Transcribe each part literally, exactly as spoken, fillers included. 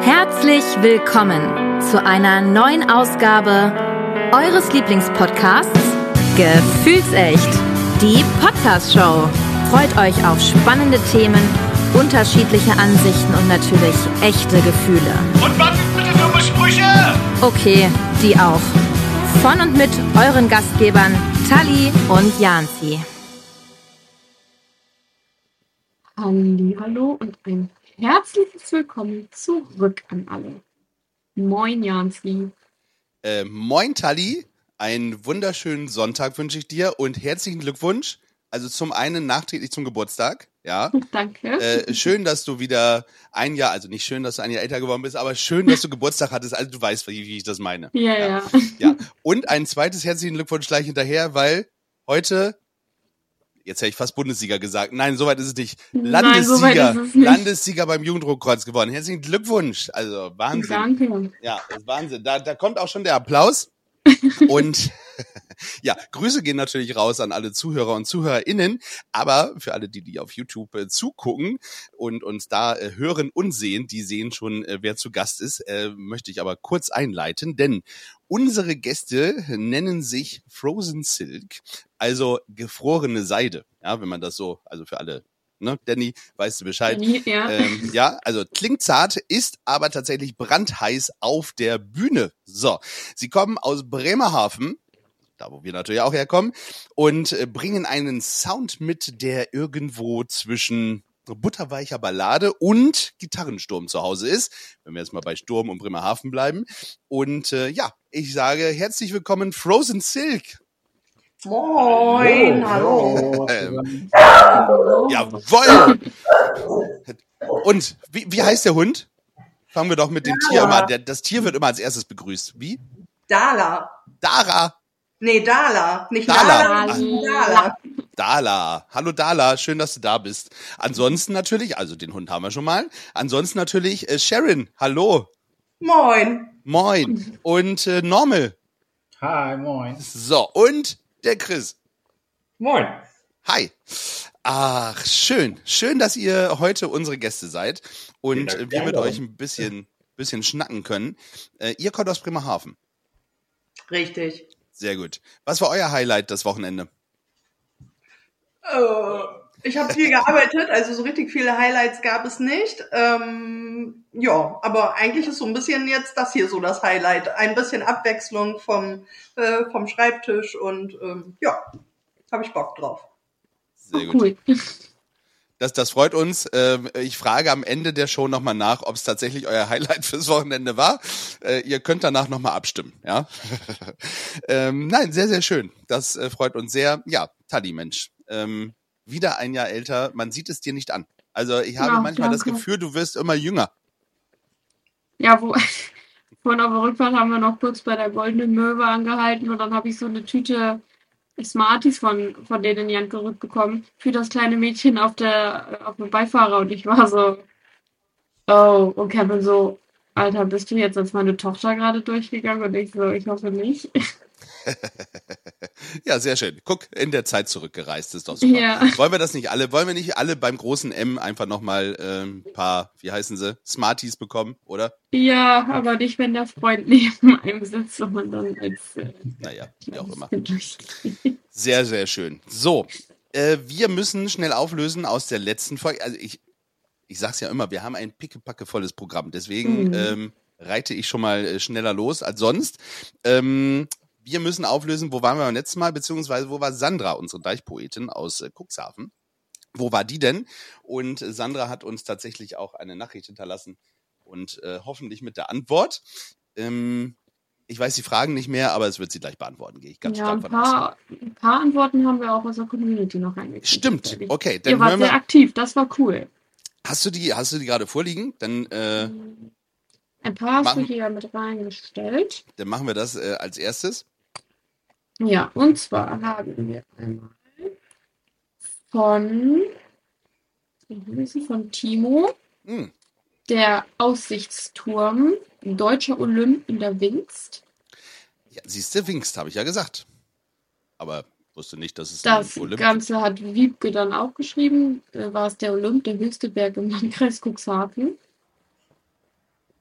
Herzlich willkommen zu einer neuen Ausgabe eures Lieblingspodcasts Gefühlsecht, die Podcast-Show. Freut euch auf spannende Themen, unterschiedliche Ansichten und natürlich echte Gefühle. Und was sind bitte dumme Sprüche? Okay, die auch. Von und mit euren Gastgebern Tali und Janzi. Hallo und ein herzliches Willkommen zurück an alle. Moin Janzi. Äh, moin Tali, einen wunderschönen Sonntag wünsche ich dir und herzlichen Glückwunsch. Also zum einen nachträglich zum Geburtstag, ja. Danke. Äh, schön, dass du wieder ein Jahr, also nicht schön, dass du ein Jahr älter geworden bist, aber schön, dass du Geburtstag hattest. Also du weißt, wie, wie ich das meine. Ja, ja, ja. Ja. Und ein zweites herzlichen Glückwunsch gleich hinterher, weil heute, jetzt hätte ich fast Bundessieger gesagt. Nein, soweit ist es nicht. Landessieger, Nein, soweit ist es nicht. Landessieger beim Jugenddruckkreuz geworden. Herzlichen Glückwunsch. Also Wahnsinn. Danke. Ja, das ist Wahnsinn. Da, da kommt auch schon der Applaus. Und ja, Grüße gehen natürlich raus an alle Zuhörer und ZuhörerInnen, aber für alle, die, die auf YouTube äh, zugucken und uns da äh, hören und sehen, die sehen schon, äh, wer zu Gast ist, äh, möchte ich aber kurz einleiten, denn unsere Gäste nennen sich Frozen Silk, also gefrorene Seide, ja, wenn man das so, also für alle, ne, Danny, weißt du Bescheid. Danny, ja. Ähm, ja, also klingt zart, ist aber tatsächlich brandheiß auf der Bühne. So, sie kommen aus Bremerhaven, da wo wir natürlich auch herkommen, und äh, bringen einen Sound mit, der irgendwo zwischen butterweicher Ballade und Gitarrensturm zu Hause ist, wenn wir jetzt mal bei Sturm und Bremerhaven bleiben. Und äh, ja, ich sage herzlich willkommen Frozen Silk. Moin, hallo. Ähm, jawohl! Und wie, wie heißt der Hund? Fangen wir doch mit dem Dala. Tier immer an. Der, das Tier wird immer als erstes begrüßt. Wie? Dala. Dara. Nee, Dala. Nicht Dala. Dala, sondern Dala. Dala. Hallo Dala, schön, dass du da bist. Ansonsten natürlich, also den Hund haben wir schon mal. Ansonsten natürlich äh, Sharon. Hallo. Moin. Moin. Und äh, Normal. Hi, moin. So, und der Chris. Moin. Hi. Ach, schön. Schön, dass ihr heute unsere Gäste seid und Vielen Dank. äh, wir mit Ja, euch ein bisschen, bisschen schnacken können. Äh, ihr kommt aus Bremerhaven. Richtig. Sehr gut. Was war euer Highlight das Wochenende? Äh, ich habe viel gearbeitet, also so richtig viele Highlights gab es nicht. Ähm, ja, aber eigentlich ist so ein bisschen jetzt das hier so das Highlight. Ein bisschen Abwechslung vom, äh, vom Schreibtisch und ähm, ja, habe ich Bock drauf. Sehr gut. Cool. Das, das freut uns. Ähm, ich frage am Ende der Show nochmal nach, ob es tatsächlich euer Highlight fürs Wochenende war. Äh, ihr könnt danach nochmal abstimmen, ja? ähm, nein, sehr, sehr schön. Das äh, freut uns sehr. Ja, Tali, Mensch. Ähm, wieder ein Jahr älter. Man sieht es dir nicht an. Also ich habe Ja, manchmal das danke. Gefühl, du wirst immer jünger. Ja, wo, vorhin auf der Rückfahrt haben wir noch kurz bei der Goldenen Möwe angehalten und dann habe ich so eine Tüte Smarties von, von denen in die Hand gerückt bekommen für das kleine Mädchen auf der auf dem Beifahrer und ich war so, oh, und Kevin so, Alter, bist du jetzt als meine Tochter gerade durchgegangen? Und ich so, ich hoffe nicht. Ja, sehr schön. Guck, in der Zeit zurückgereist, ist doch super. Ja. Wollen wir das nicht alle, wollen wir nicht alle beim großen M einfach nochmal äh, ein paar, wie heißen sie, Smarties bekommen, oder? Ja, aber nicht, wenn der Freund neben einem sitzt und man dann als äh, Naja, wie auch immer. durch. Sehr, sehr schön. So, äh, wir müssen schnell auflösen aus der letzten Folge. Also ich, ich sag's ja immer, wir haben ein pickepackevolles Programm. Deswegen Mhm. ähm, reite ich schon mal äh, schneller los als sonst. Ähm, wir müssen auflösen, wo waren wir beim letzten Mal, beziehungsweise wo war Sandra, unsere Deichpoetin aus äh, Cuxhaven. Wo war die denn? Und äh, Sandra hat uns tatsächlich auch eine Nachricht hinterlassen und äh, hoffentlich mit der Antwort. Ähm, ich weiß die Fragen nicht mehr, aber es wird sie gleich beantworten, gehe ich ganz Ja, stark ein von aus. paar, ein paar Antworten haben wir auch aus der Community noch reingekriegt. Stimmt, okay, Ihr dann wart hören sehr wir. aktiv, das war cool. Hast du die, hast du die gerade vorliegen? Dann, äh, Ein paar hast du machen- hier mit reingestellt. dann machen wir das äh, als erstes. Ja, und zwar haben wir einmal von, wie heißt sie, von Timo, Hm. der Aussichtsturm, deutscher Olymp in der Wingst. Ja, siehst du, Wingst, habe ich ja gesagt. Aber wusste nicht, dass es Das ein Olymp Ganze hat Wiebke dann auch geschrieben. Äh, war es der Olymp, der höchste Berg im Landkreis Cuxhaven.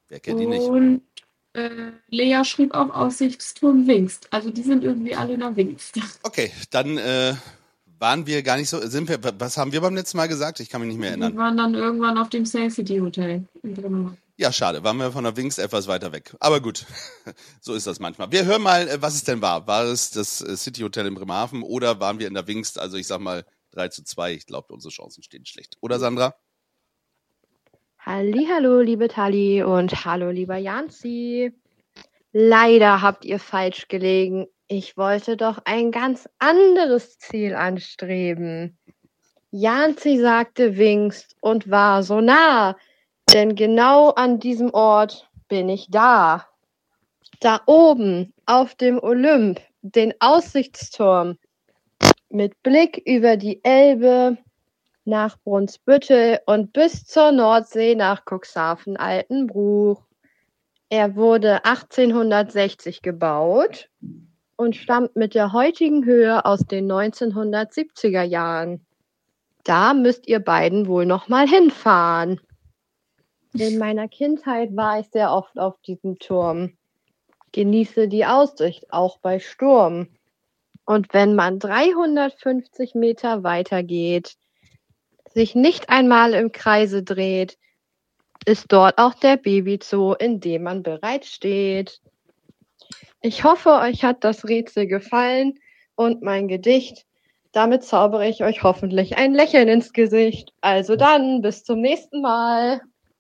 Wer kennt die nicht? Und äh, Lea schrieb auch Aussichtsturm Wingst. Also die sind irgendwie alle in der Wingst. Okay, dann äh, waren wir gar nicht so, sind wir, was haben wir beim letzten Mal gesagt? Ich kann mich nicht mehr Wir erinnern. waren dann irgendwann auf dem Sail City Hotel in Bremerhaven. Ja, schade, waren wir von der Wings etwas weiter weg. Aber gut, so ist das manchmal. Wir hören mal, äh, was es denn war. War es das äh, City Hotel in Bremerhaven oder waren wir in der Wings? Also ich sag mal drei zu zwei. Ich glaube, unsere Chancen stehen schlecht. Oder Sandra? Hallihallo, liebe Tali und hallo, lieber Janzi. Leider habt ihr falsch gelegen. Ich wollte doch ein ganz anderes Ziel anstreben. Janzi sagte Wingst und war so nah, denn genau an diesem Ort bin ich da. Da oben auf dem Olymp, den Aussichtsturm, mit Blick über die Elbe nach Brunsbüttel und bis zur Nordsee nach Cuxhaven Altenbruch. Er wurde achtzehnhundertsechzig gebaut und stammt mit der heutigen Höhe aus den neunzehnhundertsiebziger Jahren. Da müsst ihr beiden wohl noch mal hinfahren. In meiner Kindheit war ich sehr oft auf diesem Turm. Genieße die Aussicht, auch bei Sturm. Und wenn man dreihundertfünfzig Meter weiter geht, sich nicht einmal im Kreise dreht, ist dort auch der Babyzoo, in dem man bereits steht. Ich hoffe, euch hat das Rätsel gefallen und mein Gedicht. Damit zaubere ich euch hoffentlich ein Lächeln ins Gesicht. Also dann, bis zum nächsten Mal.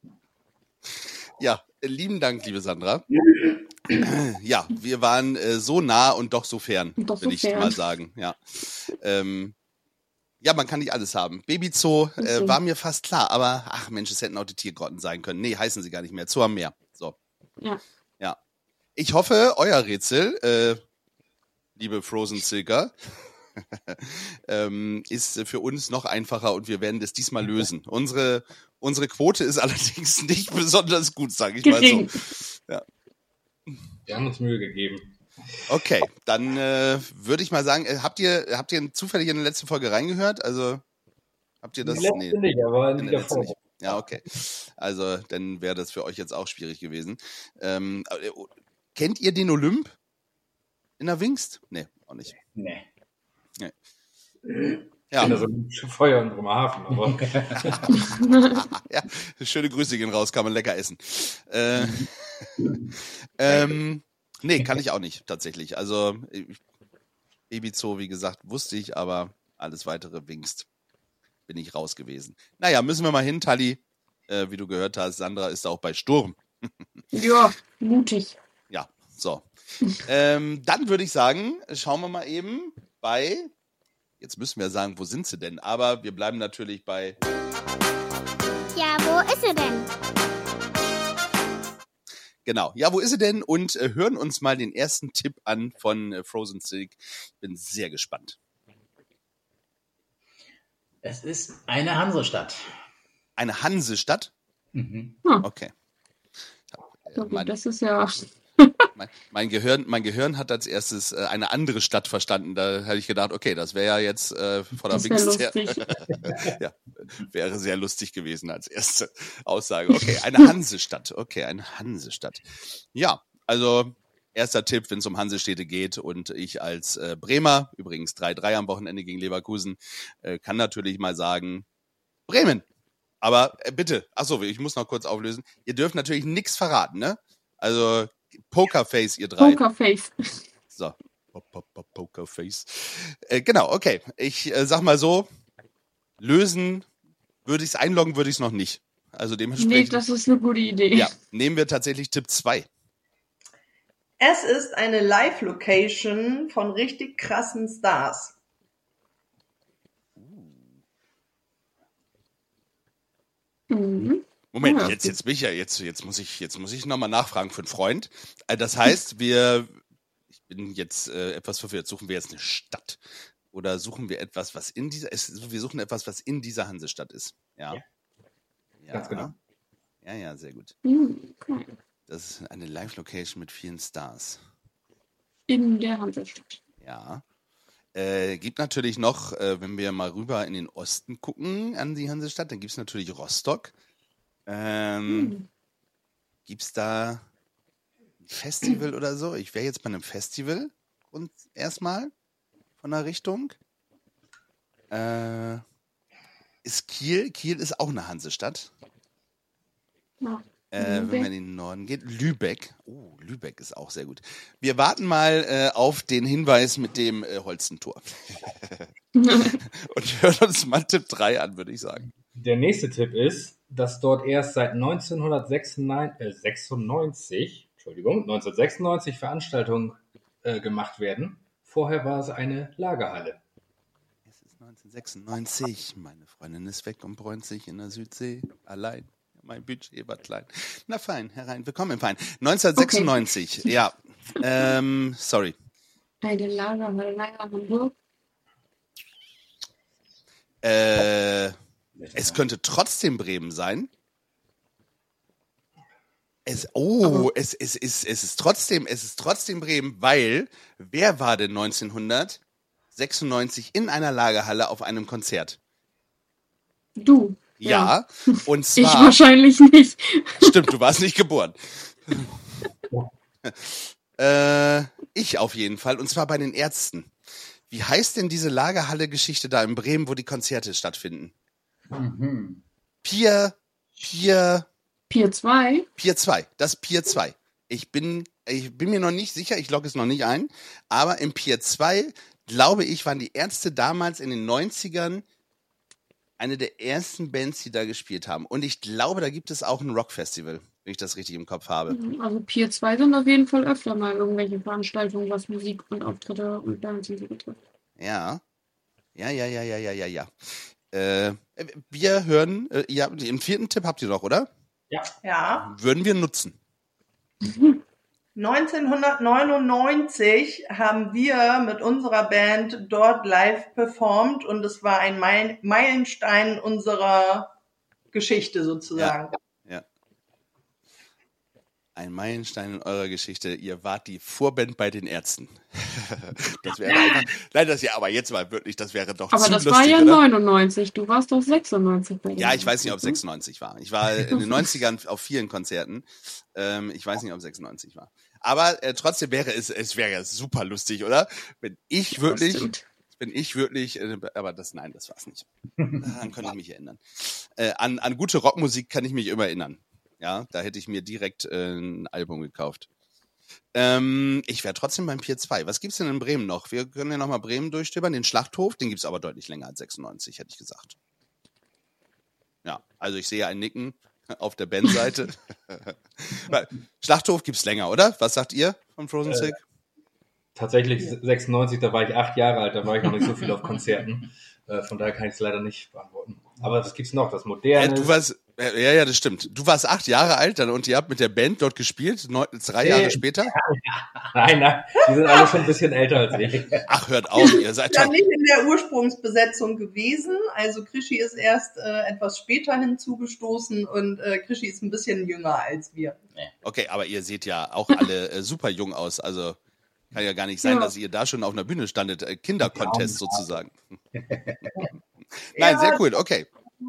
Ja, lieben Dank, liebe Sandra. Ja, wir waren äh, so nah und doch so fern, Doch so will ich fern. mal sagen. Ja, ähm, ja, man kann nicht alles haben. Babyzoo äh, So. war mir fast klar, aber ach Mensch, es hätten auch die Tiergrotten sein können. Nee, heißen sie gar nicht mehr. Zoo am Meer. So. Ja. Ja. Ich hoffe, euer Rätsel, äh, liebe Frozen Silker, ähm, ist für uns noch einfacher und wir werden das diesmal lösen. Unsere, unsere Quote ist allerdings nicht besonders gut, sage ich Gering. mal so. Ja. Wir haben uns Mühe gegeben. Okay, dann äh, würde ich mal sagen, äh, habt ihr habt ihr zufällig in der letzten Folge reingehört? Also habt ihr das? Die letzte nicht, aber in in die der letzten davor. nicht. Ja, okay. Also dann wäre das für euch jetzt auch schwierig gewesen. Ähm, äh, kennt ihr den Olymp in der Wingst? Nee, auch nicht. Nee. Nee. Ich finde Ja, so ein Feuer in Bremerhaven, aber ja, schöne Grüße gehen raus, kann man lecker essen. Äh, ähm, nee, kann ich auch nicht, tatsächlich. Also, ich- Babyzoo, wie gesagt, wusste ich, aber alles weitere Wingst bin ich raus gewesen. Naja, müssen wir mal hin, Tali. Äh, wie du gehört hast, Sandra ist auch bei Sturm. Ja, mutig. Ja, so. ähm, dann würde ich sagen, schauen wir mal eben bei, jetzt müssen wir sagen, wo sind sie denn? Aber wir bleiben natürlich bei, Ja, wo ist sie denn? genau, ja, wo ist sie denn? Und äh, hören uns mal den ersten Tipp an von äh, Frozen Silk. Ich bin sehr gespannt. Es ist eine Hansestadt. Eine Hansestadt? Mhm. Okay. Ja, Äh, gut, mein, das ist ja. mein, mein, Gehirn, mein Gehirn hat als erstes äh, eine andere Stadt verstanden. Da hätte ich gedacht, okay, das wäre ja jetzt äh, von der Das wäre Wings her. lustig. Ja, wäre sehr lustig gewesen als erste Aussage. Okay, eine Hansestadt. Okay, eine Hansestadt. Ja, also erster Tipp, wenn es um Hansestädte geht und ich als äh, Bremer, übrigens drei drei am Wochenende gegen Leverkusen, äh, kann natürlich mal sagen, Bremen. Aber äh, bitte, achso, ich muss noch kurz auflösen. Ihr dürft natürlich nichts verraten, ne? Also Pokerface, ihr drei. Pokerface. So. Pop, pop, pop, Pokerface. Äh, genau, okay. Ich äh, sag mal so, lösen würde ich es, einloggen würde ich es noch nicht. Also Nee, dementsprechend, das ist eine gute Idee. ja, nehmen wir tatsächlich Tipp zwei. Es ist eine Live-Location von richtig krassen Stars. Mhm. Moment, Ja, jetzt, gut. jetzt bin ich ja, jetzt, jetzt muss ich, jetzt muss ich nochmal nachfragen für einen Freund. Äh, das heißt, wir, ich bin jetzt äh, etwas verwirrt, suchen wir jetzt eine Stadt? Oder suchen wir etwas, was in dieser, es, wir suchen etwas, was in dieser Hansestadt ist. Ja. Ja. Ja. Ganz genau. Ja, ja, sehr gut. Mhm, okay. Das ist eine Live-Location mit vielen Stars. In der Hansestadt. Ja. Äh, gibt natürlich noch, äh, wenn wir mal rüber in den Osten gucken an die Hansestadt, dann gibt es natürlich Rostock. Ähm, Mhm. Gibt's da ein Festival oder so? Ich wäre jetzt bei einem Festival und erstmal von der Richtung. Äh, ist Kiel? Kiel ist auch eine Hansestadt. Ja. Äh, wenn man in den Norden geht. Lübeck. Oh, Lübeck ist auch sehr gut. Wir warten mal äh, auf den Hinweis mit dem äh, Holstentor. Und hören uns mal Tipp drei an, würde ich sagen. Der nächste Tipp ist, dass dort erst seit neunzehnhundertsechsundneunzig, Entschuldigung, neunzehnhundertsechsundneunzig Veranstaltungen äh, gemacht werden. Vorher war es eine Lagerhalle. Es ist neunzehnhundertsechsundneunzig. Meine Freundin ist weg und bräunt sich in der Südsee allein. Mein Budget war klein. Na fein, herein, willkommen im Verein. neunzehnhundertsechsundneunzig, okay. Ja. Ähm, sorry. Eine Lagerhalle, Lager Hamburg. Äh, es könnte trotzdem Bremen sein. Es, oh, es, es, es, es ist trotzdem, es ist trotzdem Bremen, weil wer war denn neunzehnhundertsechsundneunzig in einer Lagerhalle auf einem Konzert? Du. Ja, Ja. und zwar... Ich wahrscheinlich nicht. Stimmt, du warst nicht geboren. äh, ich auf jeden Fall, und zwar bei den Ärzten. Wie heißt denn diese Lagerhalle-Geschichte da in Bremen, wo die Konzerte stattfinden? Mhm. Pier, Pier... Pier zwei? Pier zwei, das Pier zwei. Ich bin, ich bin mir noch nicht sicher, ich logge es noch nicht ein, aber im Pier zwei, glaube ich, waren die Ärzte damals in den neunzigern eine der ersten Bands, die da gespielt haben. Und ich glaube, da gibt es auch ein Rockfestival, wenn ich das richtig im Kopf habe. Also Pier zwei sind auf jeden Fall öfter mal irgendwelche Veranstaltungen, was Musik und Auftritte und Bands und so betrifft. Ja. Ja, ja, ja, ja, ja, ja, ja. Äh, wir hören, äh, ja, den vierten Tipp habt ihr noch, oder? Ja. Ja. Würden wir nutzen. neunzehnhundertneunundneunzig haben wir mit unserer Band dort live performt und es war ein Meil- Meilenstein unserer Geschichte sozusagen. Ja. Ja. Ein Meilenstein in eurer Geschichte. Ihr wart die Vorband bei den Ärzten. Das wäre einfach, nein, das ja, aber jetzt mal wirklich, das wäre doch Aber zu das lustig, war ja oder? neunundneunzig, du warst doch sechsundneunzig bei Ja, denen. ich weiß nicht, ob sechsundneunzig war. Ich war in den neunzigern auf vielen Konzerten. Ähm, ich weiß nicht, ob sechsundneunzig war. Aber äh, trotzdem wäre es, es wäre super lustig, oder? Wenn ich wirklich, stimmt. wenn ich wirklich, äh, aber das, nein, das war's nicht. Daran könnte ich mich erinnern. Äh, an, an gute Rockmusik kann ich mich immer erinnern. Ja, da hätte ich mir direkt äh, ein Album gekauft. Ähm, ich wäre trotzdem beim Pier zwei. Was gibt's denn in Bremen noch? Wir können ja nochmal Bremen durchstöbern. Den Schlachthof, den gibt's aber deutlich länger als sechsundneunzig, hätte ich gesagt. Ja, also ich sehe ein Nicken auf der Bandseite. Schlachthof gibt's länger, oder? Was sagt ihr von Frozen Äh, Sick? Tatsächlich sechsundneunzig, da war ich acht Jahre alt, da war ich noch nicht so viel auf Konzerten. Äh, von daher kann ich es leider nicht beantworten. Aber was gibt's noch? Das Ja, Moderne. du warst, ja, ja, das stimmt. Du warst acht Jahre alt dann und ihr habt mit der Band dort gespielt, neun, drei Jahre Nee. später. Nein, nein, die sind alle schon ein bisschen älter als ich. Ach, hört auf, ihr seid Ja, doch... nicht in der Ursprungsbesetzung gewesen. Also Krischi ist erst äh, etwas später hinzugestoßen und äh, Krischi ist ein bisschen jünger als wir. Okay, aber ihr seht ja auch alle äh, super jung aus, also kann ja gar nicht sein, Ja. dass ihr da schon auf einer Bühne standet. Äh, Kindercontest sozusagen. Nein, Ja. sehr cool, okay.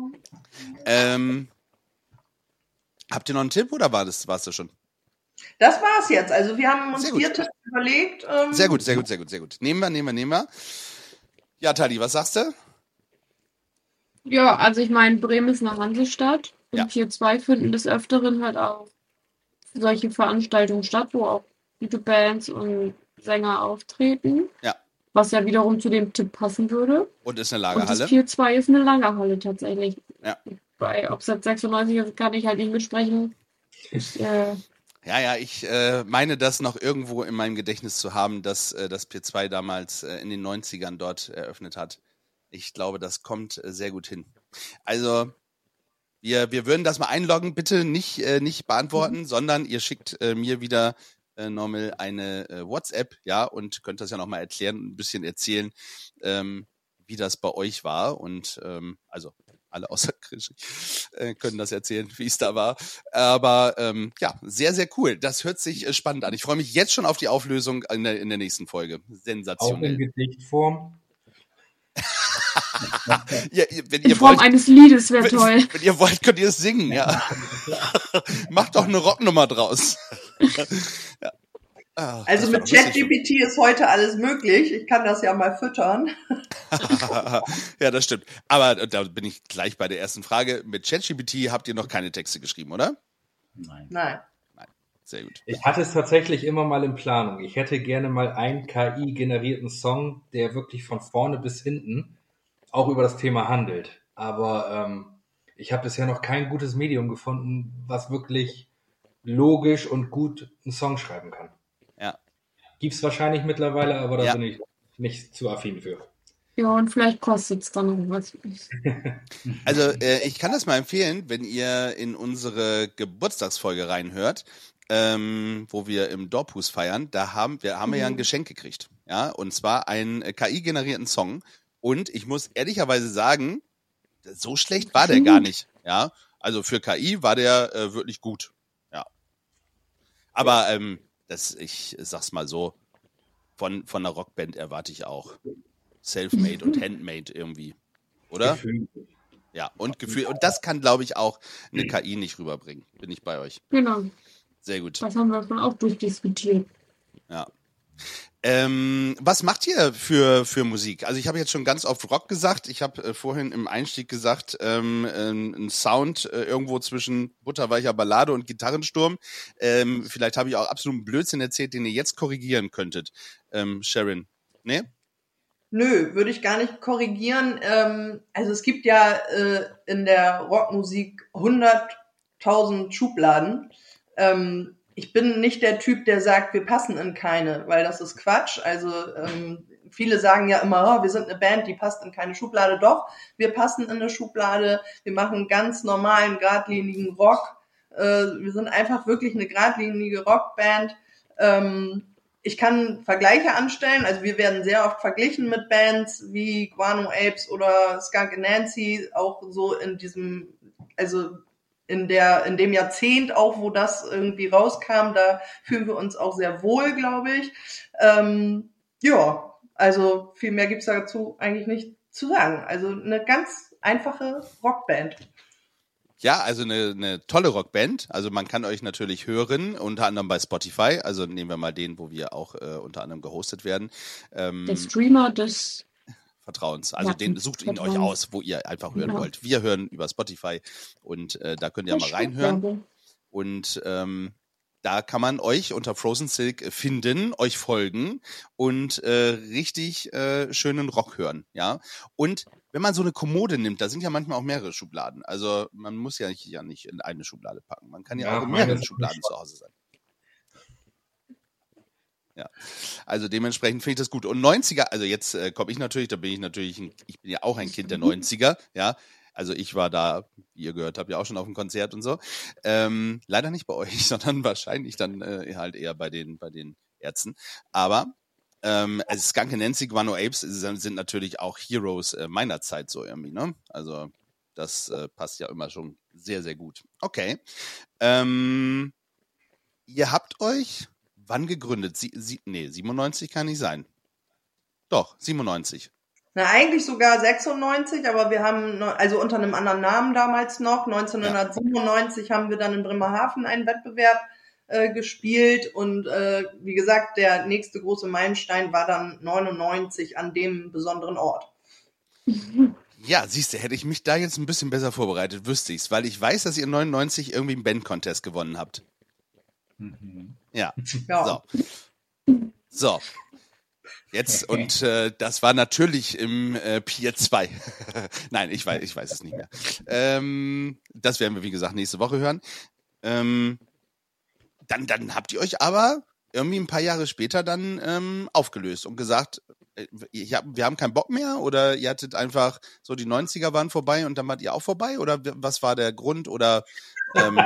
Ähm, habt ihr noch einen Tipp oder war das, war's das schon? Das war's jetzt. Also wir haben uns Sehr gut. vier Tipps überlegt. Ähm, Sehr gut, sehr gut, sehr gut, sehr gut. Nehmen wir, nehmen wir, nehmen wir. Ja, Tali, was sagst du? Ja, also ich meine, Bremen ist eine Hansestadt. Und Ja. Pier zwei finden des Öfteren halt auch solche Veranstaltungen statt, wo auch gute Bands und Sänger auftreten. Ja. Was ja wiederum zu dem Tipp passen würde. Und ist eine Und das Lagerhalle? Pier zwei ist eine Lagerhalle tatsächlich. Ja. Bei, ob es jetzt sechsundneunzig ist, kann ich halt nicht mitsprechen. Ich, äh, Ja, ja, ich äh, meine das noch irgendwo in meinem Gedächtnis zu haben, dass äh, das Pier zwei damals äh, in den neunzigern dort eröffnet hat. Ich glaube, das kommt äh, sehr gut hin. Also, wir, wir würden das mal einloggen, bitte nicht, äh, nicht beantworten, Mhm. sondern ihr schickt äh, mir wieder äh, normal eine äh, WhatsApp, ja, und könnt das ja nochmal erklären und ein bisschen erzählen, ähm, wie das bei euch war. Und ähm, also alle außer Krischi äh, können das erzählen, wie es da war. Aber ähm, ja, sehr, sehr cool. Das hört sich äh, spannend an. Ich freue mich jetzt schon auf die Auflösung in der, in der nächsten Folge. Auch in Sensationell. Gedichtform. ja, wenn In ihr Form wollt, eines Liedes wäre toll. wenn, wenn ihr wollt, könnt ihr es singen, ja. Macht doch eine Rocknummer draus. ja. Ach, Also das mit war lustig. ChatGPT ist heute alles möglich. Ich kann das ja mal füttern. ja, das stimmt. Aber da bin ich gleich bei der ersten Frage. Mit ChatGPT habt ihr noch keine Texte geschrieben, oder? Nein. Nein. Nein. Sehr gut. Ich hatte es tatsächlich immer mal in Planung. Ich hätte gerne mal einen K I-generierten Song, der wirklich von vorne bis hinten auch über das Thema handelt. Aber ähm, ich habe bisher noch kein gutes Medium gefunden, was wirklich logisch und gut einen Song schreiben kann. Ja. Gibt's wahrscheinlich mittlerweile, aber da Ja. bin ich nicht zu affin für. Ja, und vielleicht kostet es dann noch was. Also äh, ich kann das mal empfehlen, wenn ihr in unsere Geburtstagsfolge reinhört, ähm, wo wir im Dorphus feiern. Da haben wir haben wir ja ein Geschenk gekriegt, ja, und zwar einen äh, K I-generierten Song. Und ich muss ehrlicherweise sagen, so schlecht war der gar nicht, ja. Also für K I war der äh, wirklich gut, ja. Aber ähm, das, ich sag's mal so, von von einer Rockband erwarte ich auch Selfmade und Handmade irgendwie, oder? Gefühl. Ja, und Gefühl. Und das kann, glaube ich, auch eine K I nicht rüberbringen. Bin ich bei euch. Genau, Sehr gut. das haben wir schon auch durchdiskutiert. Ja. Ähm, was macht ihr für für Musik? Also ich habe jetzt schon ganz oft Rock gesagt. Ich habe äh, vorhin im Einstieg gesagt, ähm, ähm, ein Sound äh, irgendwo zwischen butterweicher Ballade und Gitarrensturm. Ähm, vielleicht habe ich auch absoluten Blödsinn erzählt, den ihr jetzt korrigieren könntet. Ähm, Sharon, ne? Nö, würde ich gar nicht korrigieren. Ähm, also es gibt ja äh, in der Rockmusik hunderttausend Schubladen. Ähm, ich bin nicht der Typ, der sagt, wir passen in keine, weil das ist Quatsch. Also ähm, viele sagen ja immer, oh, wir sind eine Band, die passt in keine Schublade. Doch, wir passen in eine Schublade. Wir machen ganz normalen, geradlinigen Rock. Äh, wir sind einfach wirklich eine geradlinige Rockband. Ähm, Ich kann Vergleiche anstellen, also wir werden sehr oft verglichen mit Bands wie Guano Apes oder Skunk and Nancy, auch so in diesem, also in der, in dem Jahrzehnt auch, wo das irgendwie rauskam, da fühlen wir uns auch sehr wohl, glaube ich. Ähm, ja, also viel mehr gibt's dazu eigentlich nicht zu sagen. Also eine ganz einfache Rockband. Ja, also eine, eine tolle Rockband. Also man kann euch natürlich hören, unter anderem bei Spotify. Also nehmen wir mal den, wo wir auch äh, unter anderem gehostet werden. Ähm, Der Streamer des Vertrauens. Also Ja, den sucht ihn Vertrauens. euch aus, wo ihr einfach hören Genau. wollt. Wir hören über Spotify und äh, da könnt ihr mal reinhören. Schubladen. Und ähm, da kann man euch unter Frozen Silk finden, euch folgen und äh, richtig äh, schönen Rock hören, ja. Und wenn man so eine Kommode nimmt, da sind ja manchmal auch mehrere Schubladen. Also man muss ja nicht, ja nicht in eine Schublade packen. Man kann ja, Ja, auch in meine mehreren ist Schubladen zu Hause sein. Ja, also dementsprechend finde ich das gut. Und neunziger, also jetzt äh, komme ich natürlich, da bin ich natürlich, ein, ich bin ja auch ein Kind der neunziger, ja. Also ich war da, wie ihr gehört habt, ja auch schon auf dem Konzert und so. Ähm, leider nicht bei euch, sondern wahrscheinlich dann äh, halt eher bei den bei den Ärzten. Aber ähm, also Skunk and Nancy, Guano Apes sind, sind natürlich auch Heroes äh, meiner Zeit so irgendwie, ne? Also das äh, passt ja immer schon sehr, sehr gut. Okay. Ähm, ihr habt euch wann gegründet? Sie, sie, nee, siebenundneunzig kann nicht sein. Doch, siebenundneunzig. Na, eigentlich sogar sechsundneunzig, aber wir haben, noch, also unter einem anderen Namen damals noch, neunzehnhundertsiebenundneunzig haben wir dann in Bremerhaven einen Wettbewerb äh, gespielt und äh, wie gesagt, der nächste große Meilenstein war dann neunundneunzig an dem besonderen Ort. Ja, siehst du, hätte ich mich da jetzt ein bisschen besser vorbereitet, wüsste ich's, weil ich weiß, dass ihr neunundneunzig irgendwie einen Band-Contest gewonnen habt. Mhm. Ja, Ja. so. So. Jetzt, und äh, das war natürlich im äh, Pier zwei. Nein, ich weiß, ich weiß es nicht mehr. Ähm, das werden wir, wie gesagt, nächste Woche hören. Ähm, dann, dann habt ihr euch aber irgendwie ein paar Jahre später dann ähm, aufgelöst und gesagt, äh, ich hab, wir haben keinen Bock mehr, oder ihr hattet einfach so, die neunziger waren vorbei und dann wart ihr auch vorbei, oder was war der Grund, oder ähm,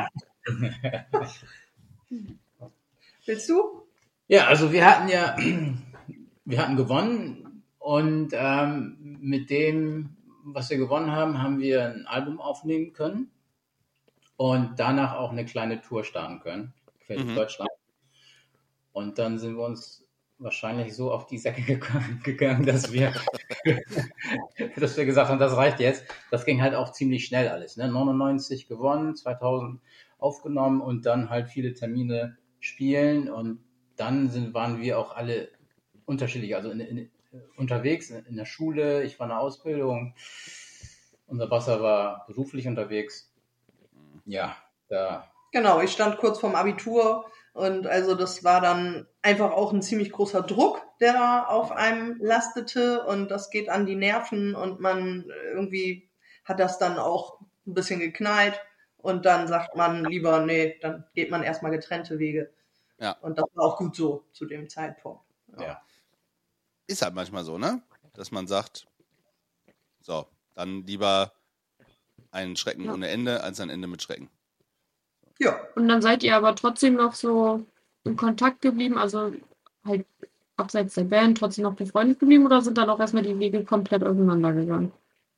Willst du? Ja, also wir hatten ja, wir hatten gewonnen und ähm, mit dem, was wir gewonnen haben, haben wir ein Album aufnehmen können und danach auch eine kleine Tour starten können, quer durch Mhm. Deutschland. Und dann sind wir uns wahrscheinlich so auf die Säcke gegangen, dass wir, dass wir gesagt haben, das reicht jetzt. Das ging halt auch ziemlich schnell alles. Ne? neunundneunzig gewonnen, zweitausend aufgenommen und dann halt viele Termine spielen. Und dann sind, waren wir auch alle unterschiedlich, also in, in, unterwegs in der Schule. Ich war in der Ausbildung. Unser Basser war beruflich unterwegs. Ja, da. Genau, ich stand kurz vorm Abitur. Und also das war dann einfach auch ein ziemlich großer Druck, der da auf einem lastete. Und das geht an die Nerven und man irgendwie hat das dann auch ein bisschen geknallt. Und dann sagt man lieber, nee, dann geht man erstmal getrennte Wege. Ja. Und das war auch gut so zu dem Zeitpunkt. Ja. Ja. Ist halt manchmal so, ne? Dass man sagt, so, dann lieber ein Schrecken Ja. ohne Ende als ein Ende mit Schrecken. Ja, Und dann seid ihr aber trotzdem noch so in Kontakt geblieben, also halt abseits der Band trotzdem noch befreundet geblieben oder sind dann auch erstmal die Wege komplett auseinandergegangen?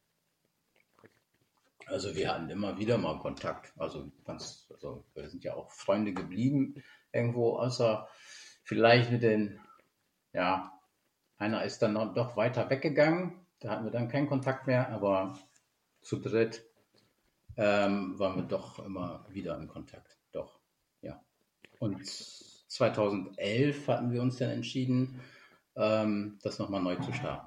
Also wir hatten immer wieder mal Kontakt. Also ganz, also wir sind ja auch Freunde geblieben irgendwo, außer vielleicht mit den, ja, einer ist dann noch, doch weiter weggegangen. Da hatten wir dann keinen Kontakt mehr, aber zu dritt ähm, waren wir doch immer wieder in Kontakt. Doch, ja. Und zweitausendelf hatten wir uns dann entschieden, ähm, das nochmal neu zu starten.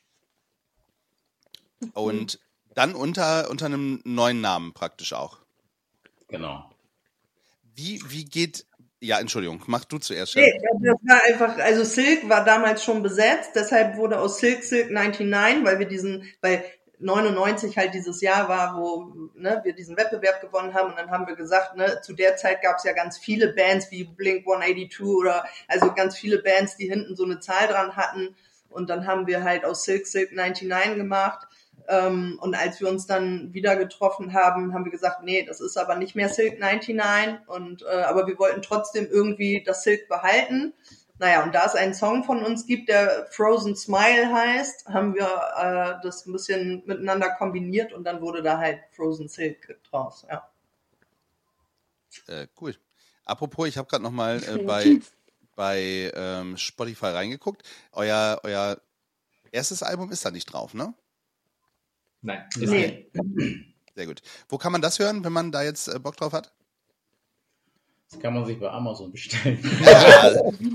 Und dann unter, unter einem neuen Namen praktisch auch. Genau. Wie, wie geht, ja, Entschuldigung, mach du zuerst. Chef. nee, das war einfach, also Silk war damals schon besetzt, deshalb wurde aus Silk Silk neunundneunzig, weil wir diesen, weil neunundneunzig halt dieses Jahr war, wo ne, wir diesen Wettbewerb gewonnen haben und dann haben wir gesagt, ne, zu der Zeit gab es ja ganz viele Bands wie Blink one eighty-two oder also ganz viele Bands, die hinten so eine Zahl dran hatten und dann haben wir halt aus Silk Silk neunundneunzig gemacht. Ähm, und als wir uns dann wieder getroffen haben, haben wir gesagt, nee, das ist aber nicht mehr Silk neunundneunzig und äh, aber wir wollten trotzdem irgendwie das Silk behalten. Naja, und da es einen Song von uns gibt, der Frozen Smile heißt, haben wir äh, das ein bisschen miteinander kombiniert und dann wurde da halt Frozen Silk draus, ja. Äh, cool. Apropos, ich habe gerade nochmal äh, bei, Kreativ. bei ähm, Spotify reingeguckt. Euer, euer erstes Album ist da nicht drauf, ne? Nein, ist Nee. Sehr gut. Wo kann man das hören, wenn man da jetzt äh, Bock drauf hat? Das kann man sich bei Amazon bestellen. Ja,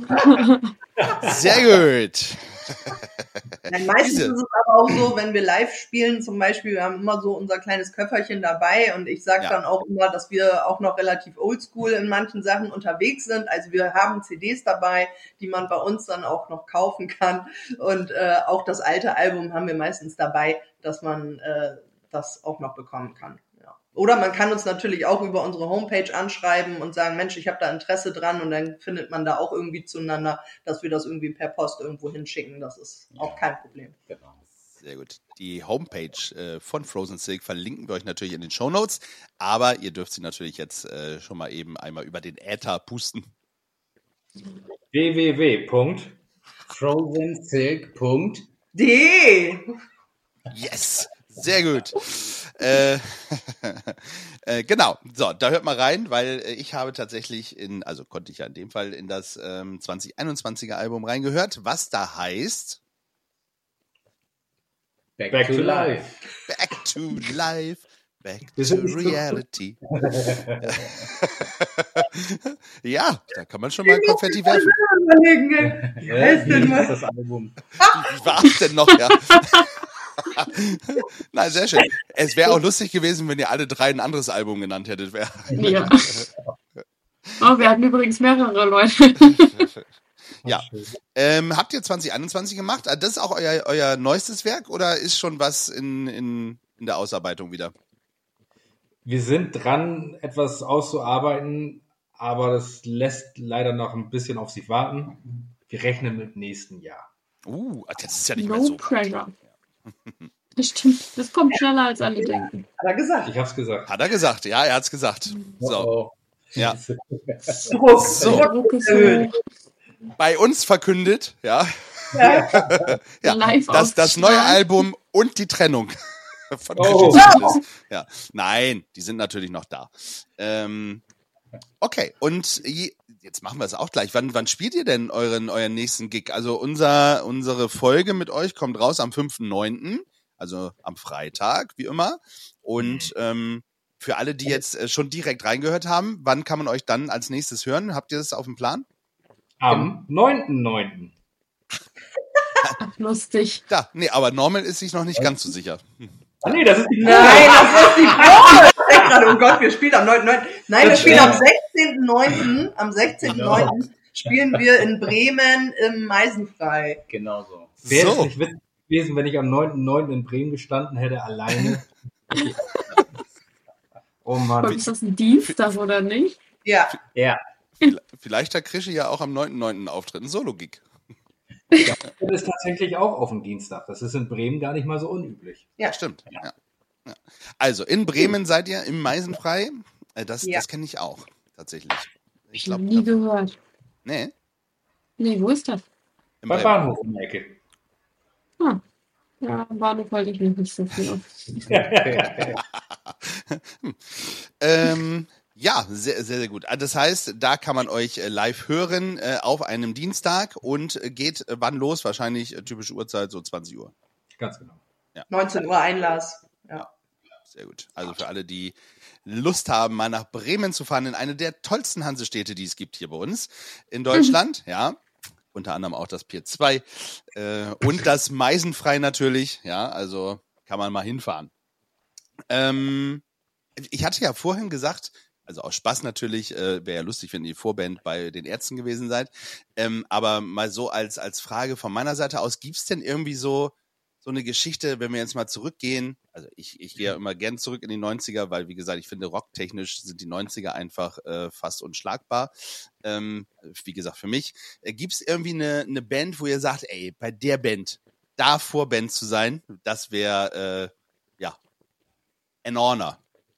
sehr gut. Nein, meistens Diese. ist es aber auch so, wenn wir live spielen, zum Beispiel, wir haben immer so unser kleines Köfferchen dabei und ich sage Ja. dann auch immer, dass wir auch noch relativ oldschool in manchen Sachen unterwegs sind. Also wir haben C Ds dabei, die man bei uns dann auch noch kaufen kann und äh, auch das alte Album haben wir meistens dabei, dass man äh, das auch noch bekommen kann. Ja. Oder man kann uns natürlich auch über unsere Homepage anschreiben und sagen, Mensch, ich habe da Interesse dran und dann findet man da auch irgendwie zueinander, dass wir das irgendwie per Post irgendwo hinschicken. Das ist auch kein Problem. Genau. Sehr gut. Die Homepage äh, von Frozen Silk verlinken wir euch natürlich in den Shownotes, aber ihr dürft sie natürlich jetzt äh, schon mal eben einmal über den Äther pusten. w w w punkt frozen silk punkt D. Yes! Sehr gut. äh, äh, genau, so, da hört mal rein, weil äh, ich habe tatsächlich in, also konnte ich ja in dem Fall in das ähm, zwanzig einundzwanziger Album reingehört, was da heißt Back, Back to, to life. Life. Back to Life, Back Wir to sind nicht so- Reality. Ja, da kann man schon mal Konfetti werfen. Überlegen, ey. Wie heißt Wie denn hieß mal? das Album? Wie war es denn noch, ja? Nein, sehr schön. Es wäre auch lustig gewesen, wenn ihr alle drei ein anderes Album genannt hättet. Wär- Ja. Oh, wir hatten übrigens mehrere Leute. Ja. Ähm, habt ihr zwanzig einundzwanzig gemacht? Ah, das ist auch euer, euer neuestes Werk oder ist schon was in, in, in der Ausarbeitung wieder? Wir sind dran, etwas auszuarbeiten, aber das lässt leider noch ein bisschen auf sich warten. Wir rechnen mit nächsten Jahr. Uh, das ist ja nicht mehr No so. pressure. Das stimmt. Das kommt schneller als alle denken. Hat er gesagt. Ich hab's gesagt. Hat er gesagt, ja, er hat's gesagt. So, Oh, ja. Druck. So. Druck Druck ist erhöht. hoch. Bei uns verkündet, ja, Ja. ja Live das, das ausstrahlen. neue Album und die Trennung von Oh. Chrissy Stills. Ja, nein, die sind natürlich noch da. Ähm, Okay, und je, jetzt machen wir es auch gleich. Wann, wann spielt ihr denn euren, euren nächsten Gig? Also unser, unsere Folge mit euch kommt raus am fünften neunten, also am Freitag, wie immer. Und ähm, für alle, die jetzt äh, schon direkt reingehört haben, wann kann man euch dann als nächstes hören? Habt ihr das auf dem Plan? Am neunten neunten Ach, lustig. Da, nee, aber Norman ist sich noch nicht ganz so sicher. Ah nee, das ist die Nein, das ist die Probe. Ich denk gerade, oh Gott, wir spielen am neunten neunten Nein, wir spielen am sechzehnten neunten Am sechzehnten neunten spielen wir in Bremen im Meisenfrei. Genau so. Wäre es So. nicht witzig gewesen, wenn ich am neunten neunten in Bremen gestanden hätte, alleine? Oh Mann. Ist das ein Dienstag oder nicht? Ja, Ja. Vielleicht hat Krischi ja auch am neunten neunten Auftritt, ein Solo-Gig. Das ist tatsächlich auch auf dem Dienstag. Das ist in Bremen gar nicht mal so unüblich. ja. Stimmt. Ja. Ja. Also, in Bremen seid ihr im Meisenfrei. Äh, Das, Ja. das kenne ich auch, tatsächlich. Ich Ich glaube, habe nie gehört. nee, Nee, wo ist das? im Beim Bremen. Bahnhof um die Ecke. Ah. Ja, am Bahnhof halte ich mich nicht so viel auf. Ähm, ja, sehr, sehr, sehr gut. Ah, das heißt, da kann man euch äh, live hören äh, auf einem Dienstag und äh, geht äh, wann los? Wahrscheinlich äh, typische Uhrzeit, so zwanzig Uhr. Ganz genau. neunzehn Uhr Einlass. Ja. Sehr gut. Also für alle, die Lust haben, mal nach Bremen zu fahren, in eine der tollsten Hansestädte, die es gibt hier bei uns in Deutschland, ja. Unter anderem auch das Pier zwei äh, und das Meisenfrei natürlich, ja, also kann man mal hinfahren. Ähm, ich hatte ja vorhin gesagt, also aus Spaß natürlich, äh, wäre ja lustig, wenn ihr Vorband bei den Ärzten gewesen seid, ähm, aber mal so als als Frage von meiner Seite aus, gibt's denn irgendwie so so eine Geschichte, wenn wir jetzt mal zurückgehen, also ich, ich gehe ja immer gern zurück in die neunziger, weil wie gesagt, ich finde rocktechnisch sind die neunziger einfach äh, fast unschlagbar. Ähm, wie gesagt, für mich. Äh, Gibt es irgendwie eine, eine Band, wo ihr sagt, ey, bei der Band, da Vorband zu sein, das wäre, äh, ja, ein Honor.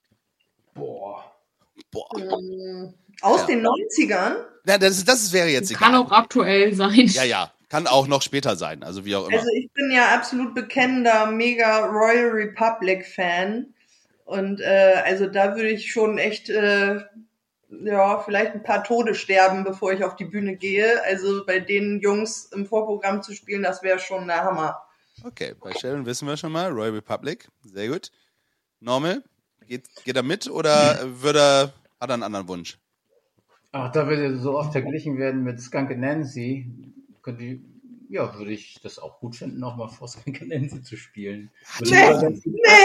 Boah. Boah. Ähm, Aus Ja. den neunzigern? Ja, das, das wäre jetzt Kann egal. auch aktuell sein. Ja, ja, kann auch noch später sein, also wie auch immer. Also ich bin ja absolut bekennender, mega Royal Republic Fan. Und äh, also da würde ich schon echt, äh, ja, vielleicht ein paar Tode sterben, bevor ich auf die Bühne gehe. Also bei den Jungs im Vorprogramm zu spielen, das wäre schon der Hammer. Okay, bei Sharon wissen wir schon mal, Royal Republic, sehr gut. Normal, geht, geht er mit oder würde er, hat er einen anderen Wunsch? Ach, da wir so oft verglichen werden mit Skunk Nancy, könnte ich, ja, würde ich das auch gut finden, nochmal vor Skunk Nancy zu spielen. Nee,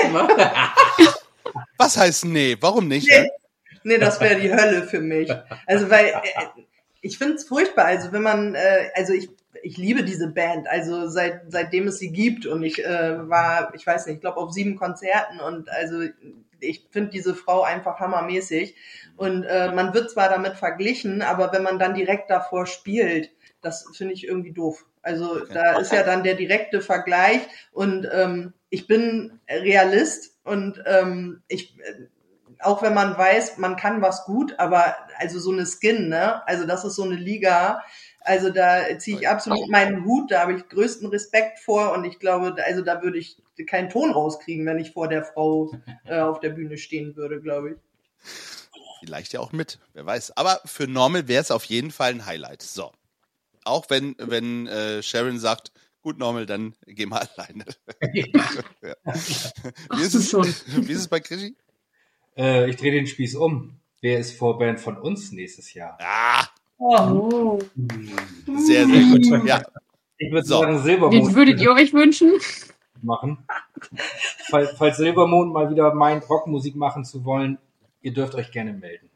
nee. Was heißt nee? Warum nicht? Nee. Nee, das wäre die Hölle für mich. Also weil äh, ich finde es furchtbar. Also wenn man, äh, also ich ich liebe diese Band. Also seit seitdem es sie gibt und ich äh, war, ich weiß nicht, ich glaube auf sieben Konzerten und also ich finde diese Frau einfach hammermäßig. Und äh, man wird zwar damit verglichen, aber wenn man dann direkt davor spielt, das finde ich irgendwie doof. Also Okay. da ist ja dann der direkte Vergleich und ähm, ich bin Realist und ähm, ich auch wenn man weiß, man kann was gut, aber also so eine Skin, ne? Also das ist so eine Liga. Also da ziehe ich absolut meinen Hut, da habe ich größten Respekt vor und ich glaube, also da würde ich keinen Ton rauskriegen, wenn ich vor der Frau äh, auf der Bühne stehen würde, glaube ich. Vielleicht ja auch mit, wer weiß. Aber für Normal wäre es auf jeden Fall ein Highlight. So. Auch wenn, wenn äh, Sharon sagt, gut Normal, dann geh mal alleine. Ja. Wie, ist es, schon. wie ist es bei Krischi? Äh, ich drehe den Spieß um. Wer ist Vorband von uns nächstes Jahr? Ah, Oh. sehr, sehr gut. Ja. Ich würde So. sagen Wen Silbermond würdet ihr euch wünschen? machen. Falls, falls Silbermond mal wieder meint, Rockmusik machen zu wollen, ihr dürft euch gerne melden.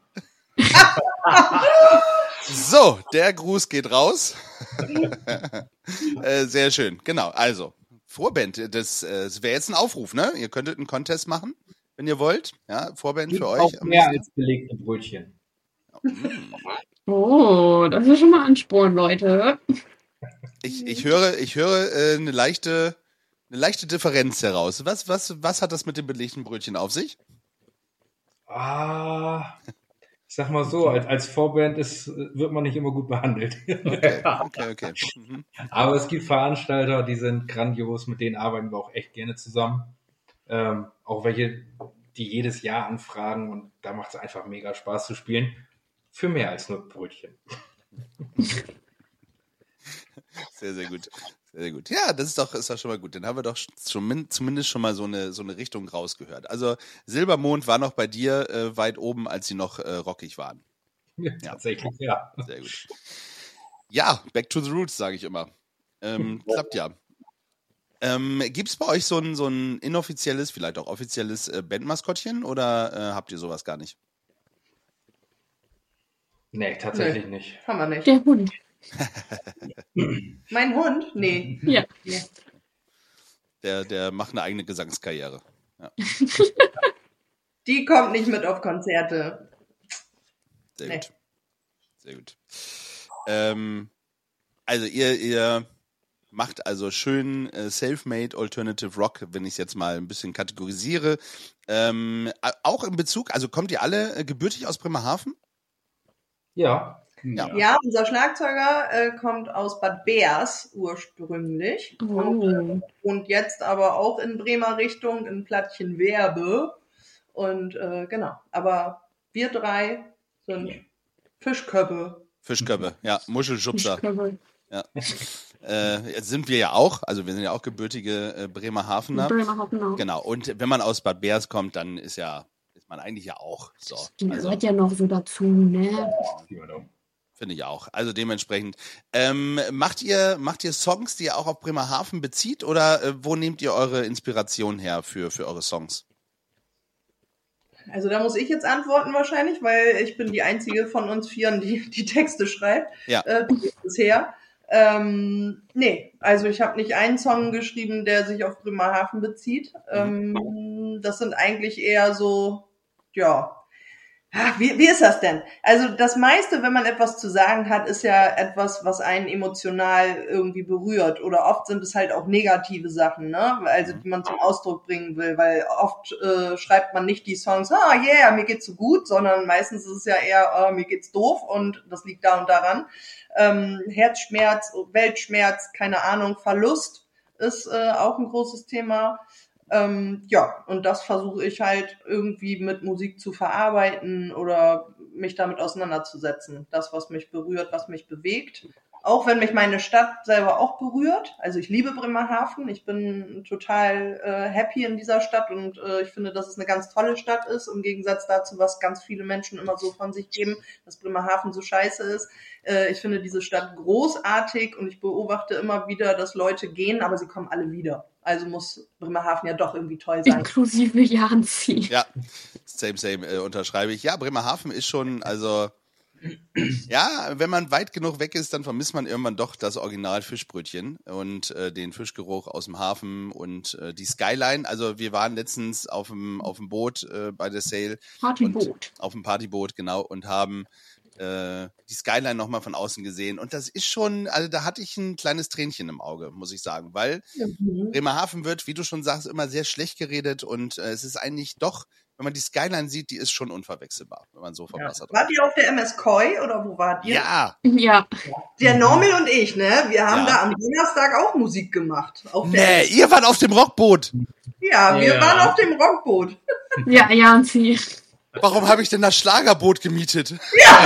So, der Gruß geht raus. äh, sehr schön. Genau, also, Vorband, das, äh, das wäre jetzt ein Aufruf, ne? Ihr könntet einen Contest machen, wenn ihr wollt. Ja, Vorband Gibt für auch euch. mehr als belegte Brötchen. Oh, das ist schon mal Ansporn, Leute. Ich, ich höre, ich höre äh, eine leichte, eine leichte Differenz heraus. Was, was, was hat das mit dem belegten Brötchen auf sich? Ah, ich sag mal so, als, als Vorband ist, wird man nicht immer gut behandelt. Okay, okay, okay. Mhm. Aber es gibt Veranstalter, die sind grandios, mit denen arbeiten wir auch echt gerne zusammen. Ähm, auch welche, die jedes Jahr anfragen und da macht es einfach mega Spaß zu spielen. für mehr als nur Brötchen. Sehr, sehr gut. Sehr, sehr gut. Ja, das ist doch, ist doch schon mal gut. Dann haben wir doch schon, zumindest schon mal so eine, so eine Richtung rausgehört. Also Silbermond war noch bei dir äh, weit oben, als sie noch äh, rockig waren. Ja, Ja. tatsächlich, ja. Sehr gut. Ja, back to the roots, sage ich immer. Ähm, klappt ja. Ähm, Gibt es bei euch so ein, so ein inoffizielles, vielleicht auch offizielles äh, Bandmaskottchen oder äh, habt ihr sowas gar nicht? Nee, tatsächlich nicht. Haben wir nicht. Der Hund. Mein Hund? Nee. Ja. Der, der macht eine eigene Gesangskarriere. Ja. Die kommt nicht mit auf Konzerte. Sehr Nee. gut. Sehr gut. Ähm, also ihr, ihr macht also schön äh, Self-Made Alternative Rock, wenn ich es jetzt mal ein bisschen kategorisiere. Ähm, auch in Bezug, also kommt ihr alle äh, gebürtig aus Bremerhaven? Ja. Ja. Ja, unser Schlagzeuger äh, kommt aus Bad Beers ursprünglich Oh. und, und jetzt aber auch in Bremer Richtung, in Plattchenwerbe. Und äh, genau, aber wir drei sind Fischköppe. Fischköppe, ja, Muschelschubser. Fischköppe. Ja. Äh, jetzt sind wir ja auch, also wir sind ja auch gebürtige äh, Bremerhavener. Bremerhaven auch. Genau, und wenn man aus Bad Beers kommt, dann ist ja, ist man eigentlich ja auch so. Die Also, gehört ja noch so dazu, ne? finde ich auch. Also dementsprechend. Ähm, macht ihr, macht ihr Songs, die ihr auch auf Bremerhaven bezieht, oder äh, wo nehmt ihr eure Inspiration her für, für eure Songs? Also da muss ich jetzt antworten wahrscheinlich, weil ich bin die einzige von uns Vieren, die die Texte schreibt. Ja. Äh, bisher. Ähm, nee, also ich habe nicht einen Song geschrieben, der sich auf Bremerhaven bezieht. Ähm, das sind eigentlich eher so, ja, ach, wie, wie ist das denn? Also das meiste, wenn man etwas zu sagen hat, ist ja etwas, was einen emotional irgendwie berührt. Oder oft sind es halt auch negative Sachen, ne? Also die man zum Ausdruck bringen will, weil oft äh, schreibt man nicht die Songs, ah yeah, mir geht's so gut, sondern meistens ist es ja eher, oh, mir geht's doof und das liegt da und daran. Ähm, Herzschmerz, Weltschmerz, keine Ahnung, Verlust ist äh, auch ein großes Thema. Ähm, ja, und das versuche ich halt irgendwie mit Musik zu verarbeiten oder mich damit auseinanderzusetzen. Das, was mich berührt, was mich bewegt. Auch wenn mich meine Stadt selber auch berührt. Also ich liebe Bremerhaven. Ich bin total äh, happy in dieser Stadt und äh, ich finde, dass es eine ganz tolle Stadt ist. Im Gegensatz dazu, was ganz viele Menschen immer so von sich geben, dass Bremerhaven so scheiße ist. Äh, ich finde diese Stadt großartig und ich beobachte immer wieder, dass Leute gehen, aber sie kommen alle wieder. Also muss Bremerhaven ja doch irgendwie toll sein. Inklusive Janzi. Ja, same, same, äh, unterschreibe ich. Ja, Bremerhaven ist schon, also, ja, wenn man weit genug weg ist, dann vermisst man irgendwann doch das Original Fischbrötchen und äh, den Fischgeruch aus dem Hafen und äh, die Skyline. Also wir waren letztens auf dem auf dem Boot äh, bei der Sail. Partyboot. Und, auf dem Partyboot, genau, und haben äh, die Skyline nochmal von außen gesehen. Und das ist schon, also da hatte ich ein kleines Tränchen im Auge, muss ich sagen, weil Mhm. Bremerhaven wird, wie du schon sagst, immer sehr schlecht geredet und äh, es ist eigentlich doch, wenn man die Skyline sieht, die ist schon unverwechselbar, wenn man so vom Ja. Wasser drauf Wart ihr auf der M S Koi oder wo wart ihr? Ja, Ja. Der Normel und ich, ne? Wir haben Ja. da am Donnerstag auch Musik gemacht. Auf der nee, ihr wart auf dem Rockboot. Ja, wir Ja. waren auf dem Rockboot. Ja, Janzi. Warum habe ich denn das Schlagerboot gemietet?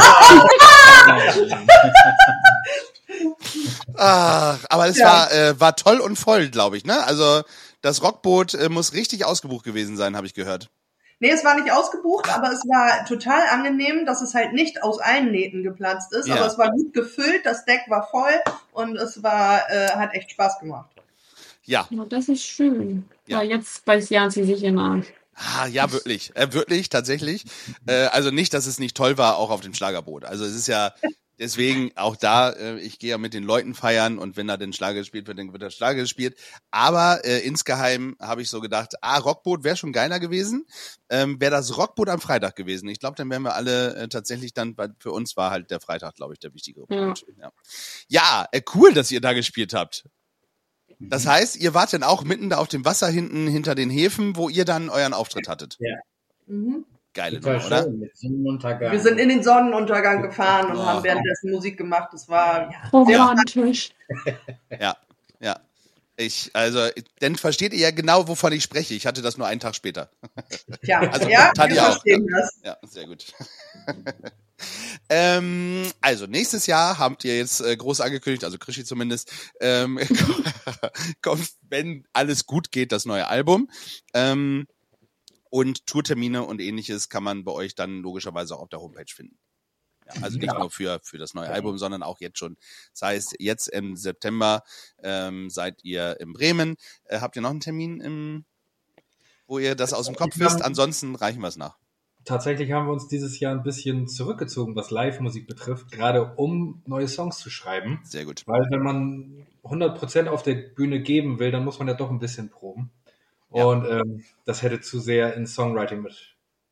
Ach, aber es Ja. war, äh, war toll und voll, glaube ich, ne? Also das Rockboot äh, muss richtig ausgebucht gewesen sein, habe ich gehört. Nee, es war nicht ausgebucht, aber es war total angenehm, dass es halt nicht aus allen Nähten geplatzt ist. Ja. Aber es war gut gefüllt, das Deck war voll und es war, äh, hat echt Spaß gemacht. Ja, Ja, das ist schön. Ja. Ja, jetzt beißt Janzi sich in den Arsch. ah, ja, wirklich, äh, wirklich, tatsächlich. Äh, also nicht, dass es nicht toll war, auch auf dem Schlagerboot. Also es ist ja deswegen auch da, äh, ich gehe ja mit den Leuten feiern und wenn da den Schlager gespielt wird, dann wird der Schlager gespielt. Aber äh, insgeheim habe ich so gedacht, ah, Rockboot wäre schon geiler gewesen. Ähm, wäre das Rockboot am Freitag gewesen. Ich glaube, dann wären wir alle äh, tatsächlich dann, weil für uns war halt der Freitag, glaube ich, der wichtigere Ja. Punkt. Ja, ja äh, cool, dass ihr da gespielt habt. Das heißt, ihr wart dann auch mitten da auf dem Wasser hinten hinter den Häfen, wo ihr dann euren Auftritt hattet. Mhm. Geile Total Nummer, oder? schön mit Sonnenuntergang. Wir sind in den Sonnenuntergang gefahren und Oh. haben währenddessen Musik gemacht. Das war, ja, Romantisch. Ja, ja. Ich, also, dann versteht ihr ja genau, wovon ich spreche. Ich hatte das nur einen Tag später. tja, Also, ja, Tati wir auch, verstehen das. Ja, sehr gut. Ähm, also nächstes Jahr habt ihr jetzt äh, groß angekündigt, also Krischi zumindest, ähm, kommt, wenn alles gut geht, das neue Album. Ähm, und Tourtermine und ähnliches kann man bei euch dann logischerweise auch auf der Homepage finden. Ja, also nicht ja. nur für, für das neue Album, sondern auch jetzt schon. Das heißt, jetzt im September ähm, seid ihr in Bremen. Äh, habt ihr noch einen Termin, im, wo ihr das aus dem Kopf wisst? Ansonsten reichen wir es nach. Tatsächlich haben wir uns dieses Jahr ein bisschen zurückgezogen, was Live-Musik betrifft, gerade um neue Songs zu schreiben. Sehr gut. Weil wenn man hundert Prozent auf der Bühne geben will, dann muss man ja doch ein bisschen proben. Ja. Und ähm, das hätte zu sehr in Songwriting mit.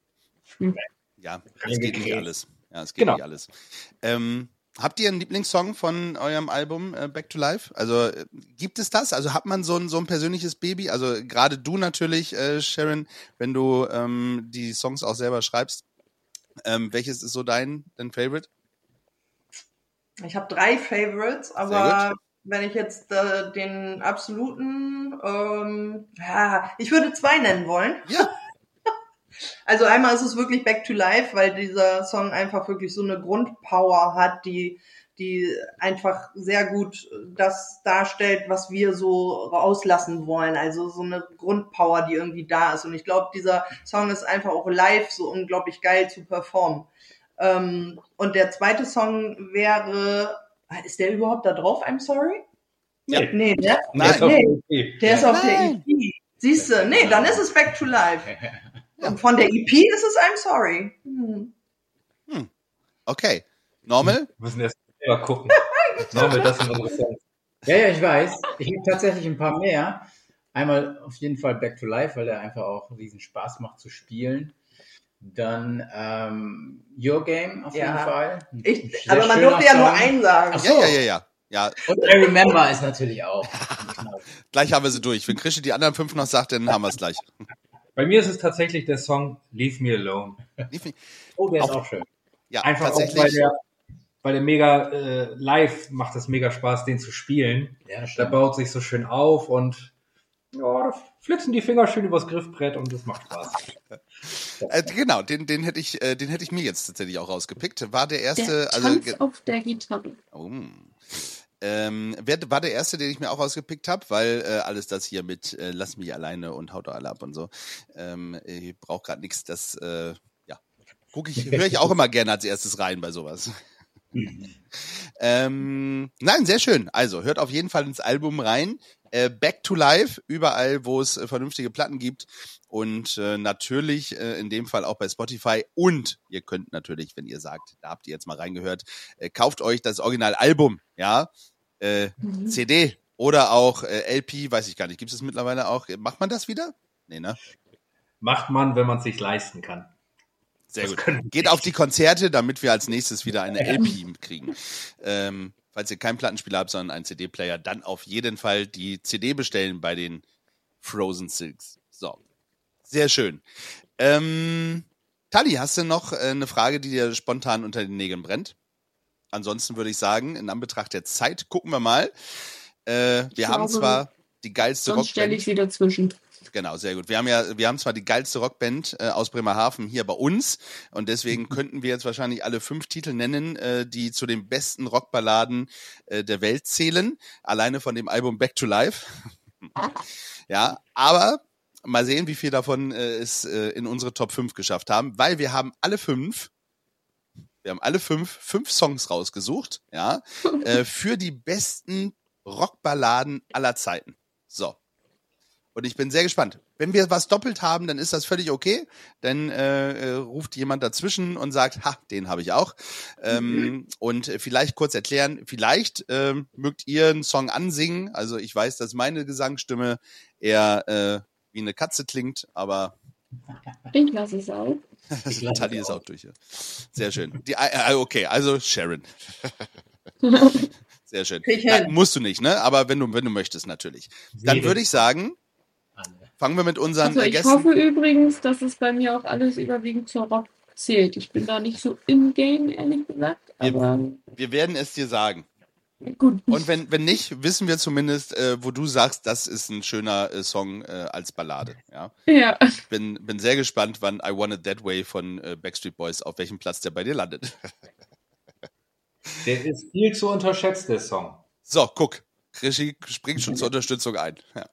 Ja, es geht nicht alles. Ja, es geht genau. nicht alles. Ähm, habt ihr einen Lieblingssong von eurem Album äh, Back to Life? Also äh, gibt es das? Also hat man so ein, so ein persönliches Baby? Also gerade du natürlich, äh, Sharon, wenn du ähm, die Songs auch selber schreibst. Ähm, welches ist so dein, dein Favorite? Ich habe drei Favorites, aber wenn ich jetzt äh, den absoluten, ähm, ja, ich würde zwei nennen wollen. Ja. Also einmal ist es wirklich Back to Life, weil dieser Song einfach wirklich so eine Grundpower hat, die die einfach sehr gut das darstellt, was wir so rauslassen wollen. Also so eine Grundpower, die irgendwie da ist. Und ich glaube, dieser Song ist einfach auch live so unglaublich geil zu performen. Ähm, und der zweite Song wäre, ist der überhaupt da drauf, I'm Sorry? Ja. Nee, der, Nein. der, nee, der ist auf der Nein. E P. Siehst du, nee, dann ist es Back to Life. Und von der E P ist es I'm Sorry. Hm. Hm. Okay. Normal? Wir müssen erst selber gucken. Normal, das sind unsere Songs. Ja, ja, ich weiß. Ich habe tatsächlich ein paar mehr. Einmal auf jeden Fall Back to Life, weil der einfach auch riesen Spaß macht zu spielen. Dann ähm, Your Game auf Ja. jeden Fall. Ich, aber man durfte ja nur einen sagen. Ach so. Ja, ja, ja, ja. ja. Und I Remember ist natürlich auch. Gleich haben wir sie durch. Wenn Krischi die anderen fünf noch sagt, dann haben wir es gleich. Bei mir ist es tatsächlich der Song Leave Me Alone. Oh, der ist Auch- auch schön. Ja, Einfach auch, tatsächlich. weil der, weil der mega äh, live macht es mega Spaß, den zu spielen. Ja, das Der stimmt. baut sich so schön auf und ja, da flitzen die Finger schön übers Griffbrett und das macht Spaß. Äh, genau, den, den hätte ich, äh, den hätte ich mir jetzt tatsächlich auch rausgepickt. War der erste, Der also Tanz ge- auf der Gitarre. oh. ähm, wer war der erste, den ich mir auch rausgepickt habe, weil äh, alles das hier mit äh, Lass mich alleine und haut doch alle ab und so. Ähm, ich brauche gerade nichts, das äh, ja gucke ich, höre ich auch immer gerne als erstes rein bei sowas. ähm, nein, sehr schön. Also hört auf jeden Fall ins Album rein. Äh, Back to Life, überall, wo es äh, vernünftige Platten gibt. Und äh, natürlich äh, in dem Fall auch bei Spotify. Und ihr könnt natürlich, wenn ihr sagt, da habt ihr jetzt mal reingehört, äh, kauft euch das Originalalbum, ja, äh, Mhm. C D oder auch äh, L P, weiß ich gar nicht. Gibt es mittlerweile auch? Macht man das wieder? Nee, ne? Macht man, wenn man es sich leisten kann. Sehr Das gut. können- Geht auf die Konzerte, damit wir als nächstes wieder eine L P kriegen. Ähm, falls ihr keinen Plattenspieler habt, sondern einen C D-Player, dann auf jeden Fall die C D bestellen bei den Frozen Silks. So. Sehr schön. Ähm, Tali, hast du noch äh, eine Frage, die dir spontan unter den Nägeln brennt? Ansonsten würde ich sagen, in Anbetracht der Zeit, gucken wir mal. Äh, wir Ich haben glaube, zwar die geilste Sonst stelle Rockband. ich sie dazwischen. Genau, sehr gut. Wir haben ja, wir haben zwar die geilste Rockband äh, aus Bremerhaven hier bei uns und deswegen könnten wir jetzt wahrscheinlich alle fünf Titel nennen, äh, die zu den besten Rockballaden äh, der Welt zählen, alleine von dem Album Back to Life. Ja, aber mal sehen, wie viel davon äh, es äh, in unsere Top fünf geschafft haben, weil wir haben alle fünf, wir haben alle fünf, fünf Songs rausgesucht, ja, äh, für die besten Rockballaden aller Zeiten. So. Und ich bin sehr gespannt. Wenn wir was doppelt haben, dann ist das völlig okay. Dann äh, äh, ruft jemand dazwischen und sagt, ha, den habe ich auch. Ähm, und vielleicht kurz erklären, vielleicht ähm, mögt ihr einen Song ansingen. Also ich weiß, dass meine Gesangsstimme eher äh, wie eine Katze klingt, aber Ich lasse es auch. Ich lasse Tali es ist auch. auch durch. Ja. Sehr schön. Die, äh, okay, also Sharon. Sehr schön. Krieg ich Na, hin. musst du nicht, ne? Aber wenn du, wenn du möchtest, natürlich. Dann würde ich sagen, fangen wir mit unseren Also äh, ich Gästen. hoffe übrigens, dass es bei mir auch alles überwiegend zur Rock zählt. Ich bin da nicht so im Game, ehrlich gesagt. Aber Wir werden es dir sagen. gut. Und wenn, wenn nicht, wissen wir zumindest, äh, wo du sagst, das ist ein schöner äh, Song äh, als Ballade. Ja. Ja. Bin, bin sehr gespannt, wann I Want It That Way von äh, Backstreet Boys, auf welchem Platz der bei dir landet. Der ist viel zu unterschätzt, der Song. So, guck. Krischi springt schon zur Unterstützung ein. Ja.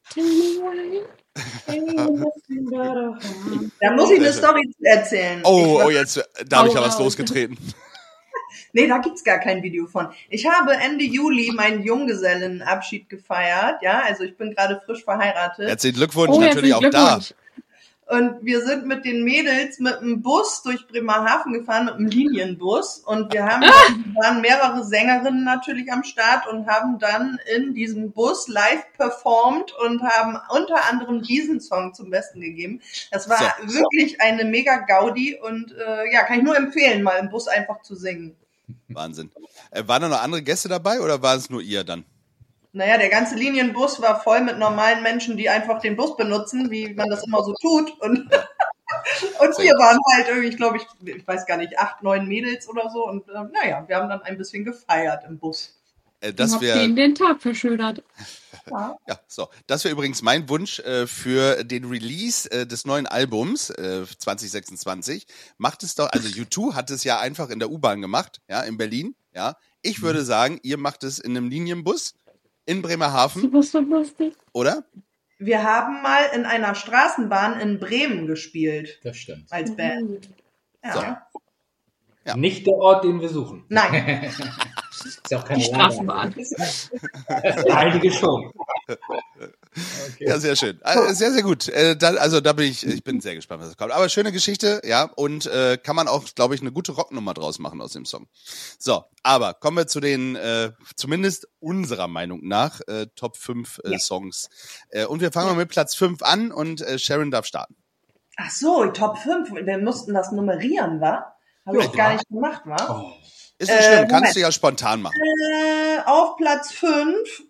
Da muss ich eine Story erzählen. Oh, ich oh, jetzt, da habe ich ja Oh, was wow. losgetreten. Nee, da gibt's gar kein Video von. Ich habe Ende Juli meinen Junggesellenabschied gefeiert. Ja, also ich bin gerade frisch verheiratet. Herzlichen Glückwunsch Oh, natürlich auch herzlichen da. Glückwunsch. Und wir sind mit den Mädels mit einem Bus durch Bremerhaven gefahren, mit einem Linienbus. Und wir haben, dann, waren mehrere Sängerinnen natürlich am Start und haben dann in diesem Bus live performt und haben unter anderem diesen Song zum Besten gegeben. Das war So. wirklich eine mega Gaudi und äh, ja, kann ich nur empfehlen, mal im Bus einfach zu singen. Wahnsinn. Äh, waren da noch andere Gäste dabei oder war es nur ihr dann? Naja, der ganze Linienbus war voll mit normalen Menschen, die einfach den Bus benutzen, wie man das immer so tut. Und, und wir waren halt irgendwie, ich glaube, ich, ich weiß gar nicht, acht, neun Mädels oder so. Und äh, naja, wir haben dann ein bisschen gefeiert im Bus. Äh, Du das hast wäre denen den Tag verschönert. Ja. ja, so. Das wäre übrigens mein Wunsch äh, für den Release äh, des neuen Albums äh, zwanzig sechsundzwanzig. Macht es doch, also U zwei hat es ja einfach in der U-Bahn gemacht, ja, in Berlin. Ja, ich würde sagen, ihr macht es in einem Linienbus in Bremerhaven, Du bist so lustig. oder? Wir haben mal in einer Straßenbahn in Bremen gespielt Das stimmt. als Band. Ja. Ja. Nicht der Ort, den wir suchen. Nein, Ist ja auch keine Die Straßenbahn. Einige schon. Ja, sehr schön. Also, sehr, sehr gut. Äh, da, also da bin ich, ich bin sehr gespannt, was da kommt. Aber schöne Geschichte, ja, und äh, kann man auch, glaube ich, eine gute Rocknummer draus machen aus dem Song. So, aber kommen wir zu den, äh, zumindest unserer Meinung nach, äh, Top fünf äh, Ja. Songs. Äh, und wir fangen mal mit Platz fünf an und äh, Sharon darf starten. ach so, Top fünf. Wir mussten das nummerieren, wa? Habe Ja. ich gar nicht gemacht, wa? Oh. Ist nicht Äh, schlimm, Moment. kannst du ja spontan machen. Äh, auf Platz fünf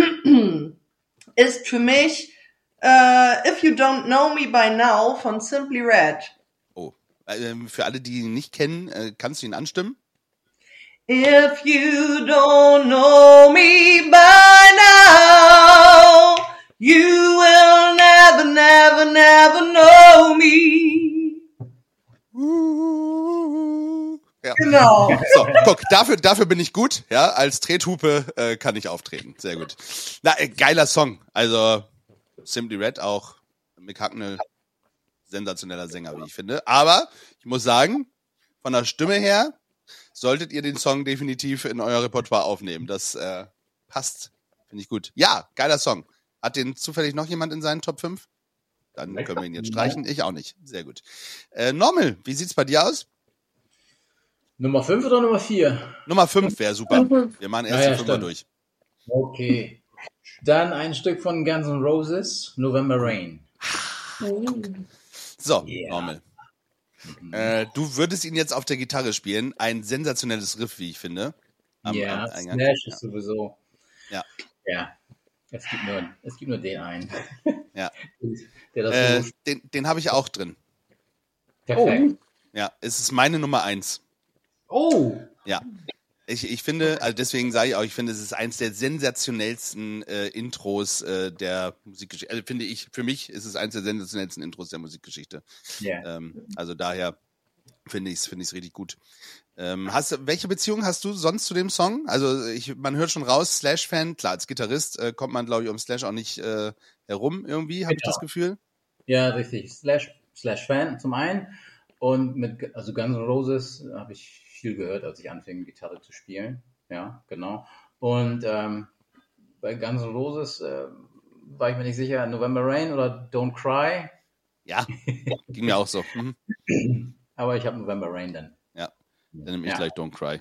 ist für mich äh, If You Don't Know Me By Now von Simply Red. Oh, ähm, für alle, die ihn nicht kennen, äh, kannst du ihn anstimmen? If you don't know me by now, you will never, never, never know me. Ja. Genau. So, guck, dafür, dafür bin ich gut, ja, als Trethupe äh, kann ich auftreten, sehr gut. Na, äh, geiler Song, also Simply Red auch, Mick Hucknall, sensationeller Sänger, wie ich finde, aber ich muss sagen, von der Stimme her solltet ihr den Song definitiv in euer Repertoire aufnehmen, das äh, passt, finde ich gut. Ja, geiler Song. Hat den zufällig noch jemand in seinen Top fünf? Dann können wir ihn jetzt streichen, ich auch nicht, sehr gut. Äh, Normal, wie sieht's bei dir aus? Nummer fünf oder Nummer vier? Nummer fünf wäre super. fünf. Wir machen erst Ja, ja, die Fünfer stimmt. durch. Okay. Dann ein Stück von Guns N' Roses, November Rain. So, Yeah. Normal. Äh, du würdest ihn jetzt auf der Gitarre spielen. Ein sensationelles Riff, wie ich finde. Am- Ja, am Eingang. Slash Ja. ist sowieso. Ja. Ja. Es gibt nur, es gibt nur den einen. Ja. Der das Äh, so den den habe ich auch drin. perfekt. Ja, es ist meine Nummer eins. Oh, Ja. Ich, ich finde, also deswegen sage ich auch, ich finde, es ist eins der sensationellsten äh, Intros äh, der Musikgeschichte. Also finde ich, für mich ist es eins der sensationellsten Intros der Musikgeschichte. Ja. Ähm, also daher finde ich es finde ich es richtig gut. Ähm, hast, du- welche Beziehung hast du sonst zu dem Song? Also ich, man hört schon raus, Slash-Fan, klar, als Gitarrist äh, kommt man, glaube ich, um Slash auch nicht äh, herum irgendwie, habe ich Genau. das Gefühl. Ja, richtig. Slash, Slash Fan zum einen. Und mit, also Guns N' Roses habe ich viel gehört, als ich anfing, Gitarre zu spielen. Ja, genau. Und ähm, bei Guns N' Roses äh, war ich mir nicht sicher, November Rain oder Don't Cry. Ja, ging mir auch so. Mhm. Aber ich habe November Rain dann. Ja, dann nehme ich Ja. gleich Don't Cry.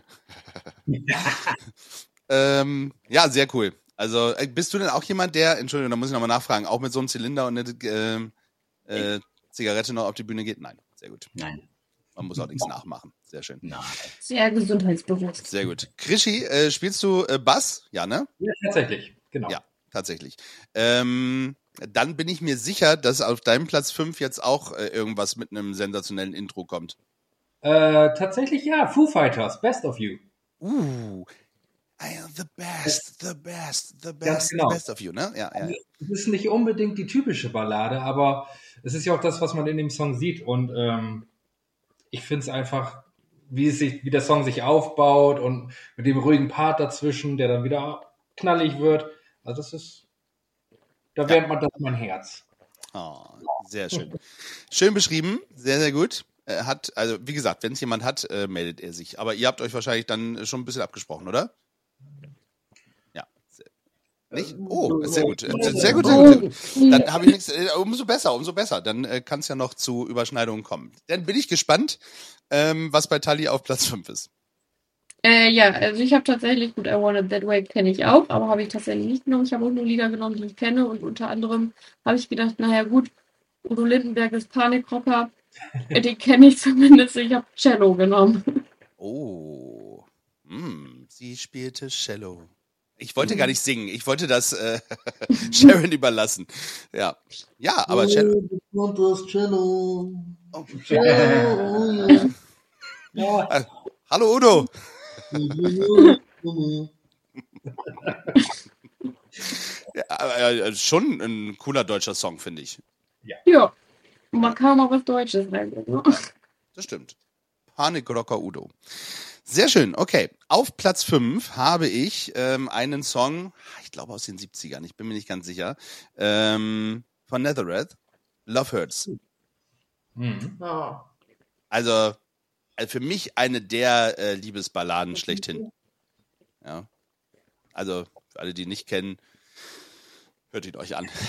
ähm, ja, sehr cool. Also äh, bist du denn auch jemand, der, Entschuldigung, da muss ich nochmal nachfragen, auch mit so einem Zylinder und eine äh, äh, Zigarette noch auf die Bühne geht? Nein, sehr gut. Nein. Man muss auch nichts nachmachen. Sehr schön. Nein. Sehr gesundheitsbewusst. Sehr gut. Krischi, äh, spielst du äh, Bass? Ja, ne? ja, tatsächlich. Genau. Ja, tatsächlich. Ähm, dann bin ich mir sicher, dass auf deinem Platz fünf jetzt auch äh, irgendwas mit einem sensationellen Intro kommt. Äh, tatsächlich ja, Foo Fighters, Best of You. Uh, I am the best, the best, the Ganz best, genau. the best of you, ne? Ja, ja. Es ist nicht unbedingt die typische Ballade, aber es ist ja auch das, was man in dem Song sieht. Und ähm, ich finde es einfach wie es sich, wie der Song sich aufbaut und mit dem ruhigen Part dazwischen, der dann wieder knallig wird. Also das ist, da wärmt man das mein Herz. Oh, sehr schön. Schön beschrieben, sehr, sehr gut. Äh, hat, also wie gesagt, wenn es jemand hat, äh, meldet er sich. Aber ihr habt euch wahrscheinlich dann schon ein bisschen abgesprochen, oder? Ja. Sehr, nicht? Oh, sehr gut. Äh, sehr gut, sehr gut. Sehr gut. Dann habe ich nichts. Äh, umso besser, umso besser. Dann äh, kann es ja noch zu Überschneidungen kommen. Dann bin ich gespannt, ähm, was bei Tali auf Platz fünf ist. Äh, ja, also ich habe tatsächlich, gut, I Want It That Way kenne ich auch, aber habe ich tatsächlich nicht genommen. Ich habe auch nur Lieder genommen, die ich kenne und unter anderem habe ich gedacht, naja gut, Udo Lindenberg ist Panikrocker, den kenne ich zumindest, ich habe Cello genommen. Oh, hm, sie spielte Cello. Ich wollte gar nicht singen, ich wollte das äh, Sharon überlassen. Ja, ja, aber Cello. Und das Cello. Oh. Cello. Ja. Äh, hallo Udo. Ja, äh, schon ein cooler deutscher Song, finde ich. Ja. Ja, man kann mal was Deutsches sagen. Ne? Das stimmt. Panikrocker Udo. Sehr schön, okay. Auf Platz fünf habe ich ähm, einen Song, ich glaube aus den siebzigern, ich bin mir nicht ganz sicher, ähm, von Netherrath, Love Hurts. Mhm. Oh. Also, also für mich eine der äh, Liebesballaden schlechthin. Ja. Also, für alle, die ihn nicht kennen, hört ihn euch an.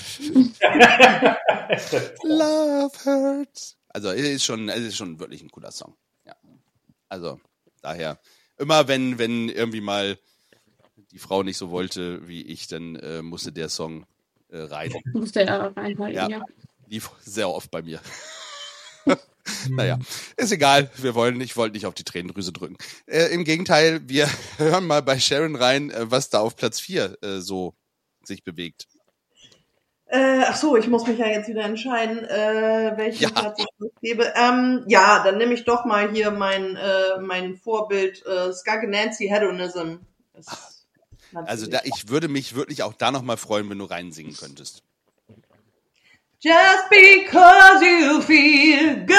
Love Hurts. Also, es ist schon, es ist schon wirklich ein cooler Song. Ja. Also, daher, immer wenn, wenn irgendwie mal die Frau nicht so wollte wie ich, dann äh, musste der Song äh, rein. Musste er reinhalten, Ja, ja. lief sehr oft bei mir. Naja, ist egal. Wir wollen, ich wollte nicht auf die Tränendrüse drücken. Äh, Im Gegenteil, wir hören mal bei Sharon rein, äh, was da auf Platz vier äh, so sich bewegt. Äh, ach so, ich muss mich ja jetzt wieder entscheiden, äh, welchen Ja. Platz ich gebe. Ähm, ja, dann nehme ich doch mal hier mein, äh, mein Vorbild, äh, Skunk Nancy Hedonism. Ist Also natürlich- da, ich würde mich wirklich auch da nochmal freuen, wenn du reinsingen könntest. Just because you feel good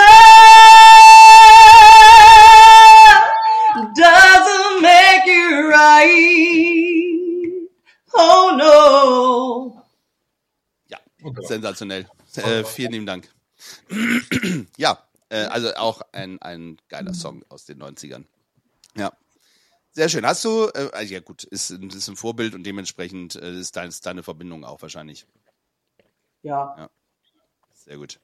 doesn't make you right. Oh no. Ja, sensationell. Äh, vielen lieben Dank. Ja, äh, also auch ein, ein geiler Song aus den neunzigern. Ja. Sehr schön. Hast du, äh, also ja gut, ist, ist ein Vorbild und dementsprechend äh, ist, dein, ist deine Verbindung auch wahrscheinlich. Ja. Sehr gut.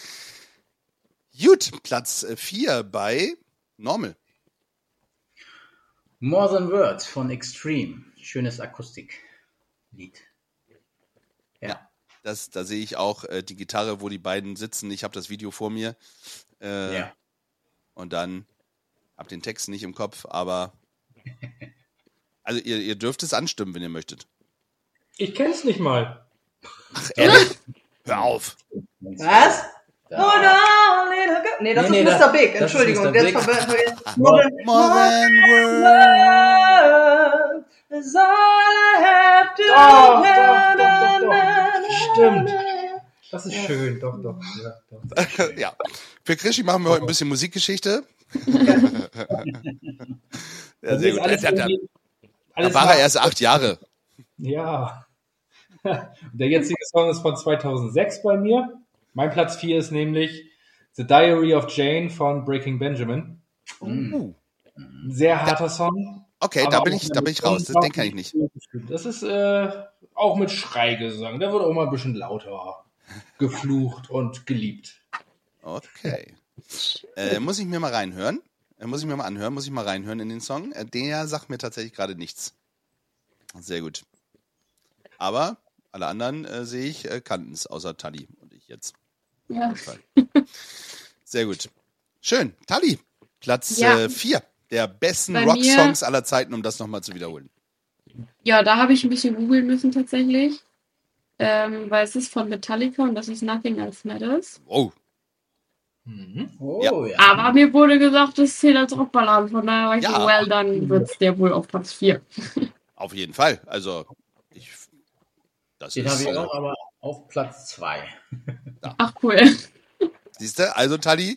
Gut, Platz vier bei Normal. More Than Words von Extreme. Schönes Akustiklied. Ja. Das, da sehe ich auch äh, die Gitarre, wo die beiden sitzen. Ich habe das Video vor mir. Äh, Ja. Und dann hab den Text nicht im Kopf, aber also ihr, ihr dürft es anstimmen, wenn ihr möchtet. Ich kenn's nicht mal. Ach, ehrlich? Hör auf. Was? Da. Oh no, little girl. Nee, das Nee, ist nee, Mister das- Big. das ist Entschuldigung. Mister Jetzt Big. verwirrt. More, more than words. Love is all I have to Doch, do. doch, doch, doch, doch. Stimmt. Das ist schön, doch, doch. Ja, doch. Ja. Für Krischi machen wir heute ein bisschen Musikgeschichte. Ja, Das sehr ist gut. alles Da, da, irgendwie- da alles war er nach- erst acht Jahre. Ja. Der jetzige Song ist von zweitausendsechs bei mir. Mein Platz vier ist nämlich The Diary of Jane von Breaking Benjamin. Uh. Ein sehr harter Song. Okay, aber da bin auch ich, da bin ich raus. Das, den kann ich nicht. Das ist äh, auch mit Schreigesang. Da wird auch mal ein bisschen lauter geflucht und geliebt. Okay. Äh, muss ich mir mal reinhören? Äh, muss ich mir mal anhören? Muss ich mal reinhören in den Song? Äh, der sagt mir tatsächlich gerade nichts. Sehr gut. Aber alle anderen äh, sehe ich äh, kannten es, außer Tali und ich jetzt. Ja. Sehr gut. Schön. Tali, Platz Ja. vier der besten Bei Rocksongs aller Zeiten, um das nochmal zu wiederholen. Ja, da habe ich ein bisschen googeln müssen tatsächlich. Ähm, weil es ist von Metallica und das ist Nothing Else Matters. Oh, Mhm. Oh ja. Aber mir wurde gesagt, das zählt als Rockballade. Von daher war ich Ja. so, well, dann wird es der wohl auf Platz vier. auf jeden Fall. Also, ich. Das Den ist. habe ich Äh, auch, aber auf Platz zwei. Ach, cool. siehst du, also Tali,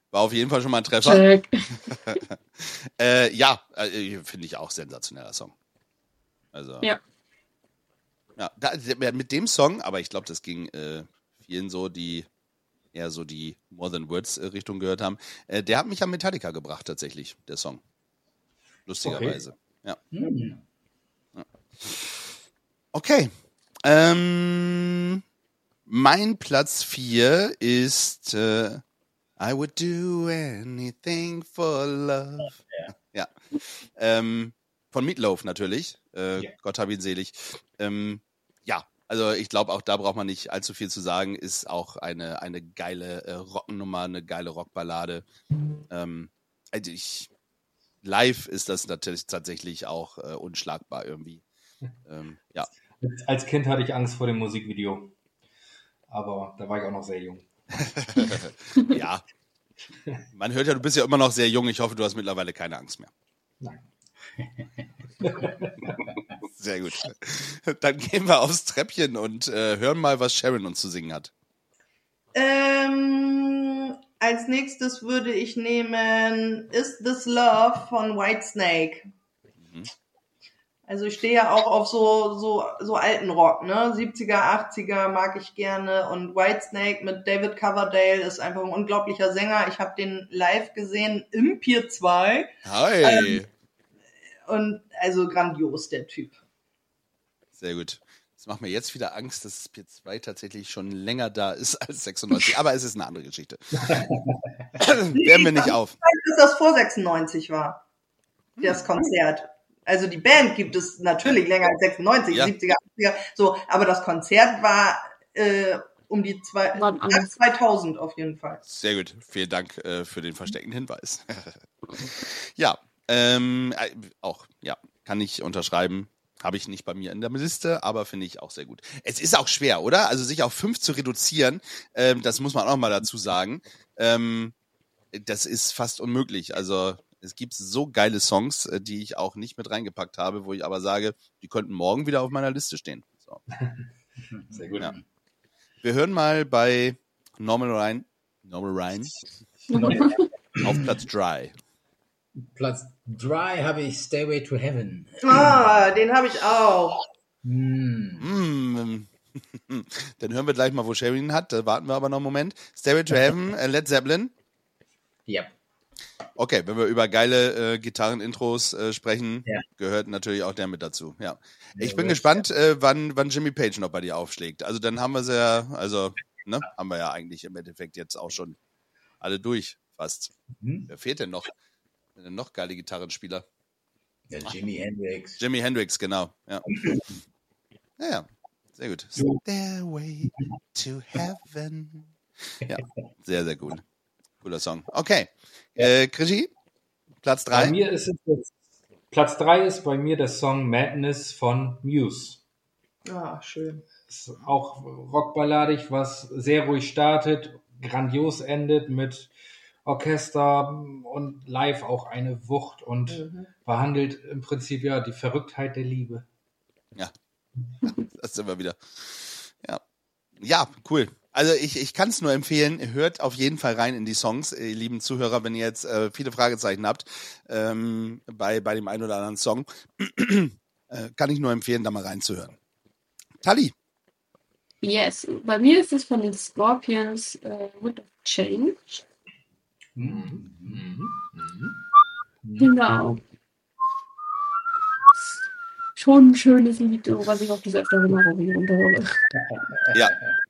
War auf jeden Fall schon mal ein Treffer. Check. äh, ja, äh, finde ich auch sensationeller Song. Also, Ja. ja da, mit dem Song, aber ich glaube, das ging äh, vielen so, die eher so die More Than Words äh, Richtung gehört haben. Äh, der hat mich an Metallica gebracht, tatsächlich, der Song. Lustigerweise. Okay. Ja. Hm. ja. Okay. Ähm, mein Platz vier ist äh, I would do anything for love. Ja. ja. Ähm, von Meatloaf natürlich. Äh, ja. Gott hab ihn selig. Ähm, ja, also ich glaube, auch da braucht man nicht allzu viel zu sagen. Ist auch eine, eine geile äh, Rocknummer, eine geile Rockballade. Ähm, also ich, live ist das natürlich tatsächlich auch äh, unschlagbar irgendwie. Ähm, ja. Als Kind hatte ich Angst vor dem Musikvideo. Aber da war ich auch noch sehr jung. Ja. Man hört ja, du bist ja immer noch sehr jung. Ich hoffe, du hast mittlerweile keine Angst mehr. Nein. Sehr gut. Dann gehen wir aufs Treppchen und äh, hören mal, was Sharon uns zu singen hat. Ähm, als nächstes würde ich nehmen Is This Love von Whitesnake. Mhm. Also ich stehe ja auch auf so so so alten Rock, ne? siebziger, achtziger mag ich gerne und Whitesnake mit David Coverdale ist einfach ein unglaublicher Sänger. Ich habe den live gesehen im Pier zwei. Hi. Ähm, und also grandios, der Typ. Sehr gut. Das macht mir jetzt wieder Angst, dass Pier zwei tatsächlich schon länger da ist als sechsundneunzig, aber es ist eine andere Geschichte. Wärmen wir nicht auf. Dass das vor sechsundneunzig war, das Konzert. Also die Band gibt es natürlich länger als sechsundneunzig, ja. siebziger, achtziger, so, aber das Konzert war äh, um die zwei, zweitausend auf jeden Fall. Sehr gut, vielen Dank äh, für den versteckten Hinweis. ja, ähm, äh, auch, ja, kann ich unterschreiben. Habe ich nicht bei mir in der Liste, aber finde ich auch sehr gut. Es ist auch schwer, oder? Also sich auf fünf zu reduzieren, ähm, das muss man auch mal dazu sagen. Ähm, das ist fast unmöglich. Also es gibt so geile Songs, die ich auch nicht mit reingepackt habe, wo ich aber sage, die könnten morgen wieder auf meiner Liste stehen. So. Sehr gut. Ja. Wir hören mal bei Normal Ryan, Normal Ryan auf Platz drei. Platz drei habe ich Stairway to Heaven. Ah, den habe ich auch. Mm. Mm. Dann hören wir gleich mal, wo Sharon ihn hat. Da warten wir aber noch einen Moment. Stairway to Heaven, äh, Led Zeppelin. Ja. Okay, wenn wir über geile äh, Gitarren-Intros äh, sprechen, ja. gehört natürlich auch der mit dazu. Ja, ich bin ja, gespannt, äh, wann, wann Jimmy Page noch bei dir aufschlägt. Also dann haben wir sie ja, also ne, haben wir ja eigentlich im Endeffekt jetzt auch schon alle durch, fast. Mhm. Wer fehlt denn noch? Denn noch geile Gitarrenspieler? Ja, Jimi Hendrix. Jimi Hendrix, genau. Ja, ja, ja. Sehr gut. Stairway to Heaven. Ja, sehr, sehr gut. Cooler Song. Okay. Äh, Krischi, Platz drei. Bei mir ist es jetzt, Platz drei ist bei mir der Song Madness von Muse. Ah, schön. Ist auch rockballadig, was sehr ruhig startet, grandios endet mit Orchester und live auch eine Wucht und mhm. behandelt im Prinzip ja die Verrücktheit der Liebe. Ja, das sind wir wieder. Ja, ja, cool. Also ich, ich kann es nur empfehlen, hört auf jeden Fall rein in die Songs, ihr lieben Zuhörer, wenn ihr jetzt äh, viele Fragezeichen habt ähm, bei, bei dem einen oder anderen Song. äh, kann ich nur empfehlen, da mal reinzuhören. Tali. Yes, bei mir ist es von den Scorpions äh, Wind of Change. Mhm. Mhm. Mhm. Genau. Schon ein schönes Lied, was ich auf diese Öfteren runterhole. Ja.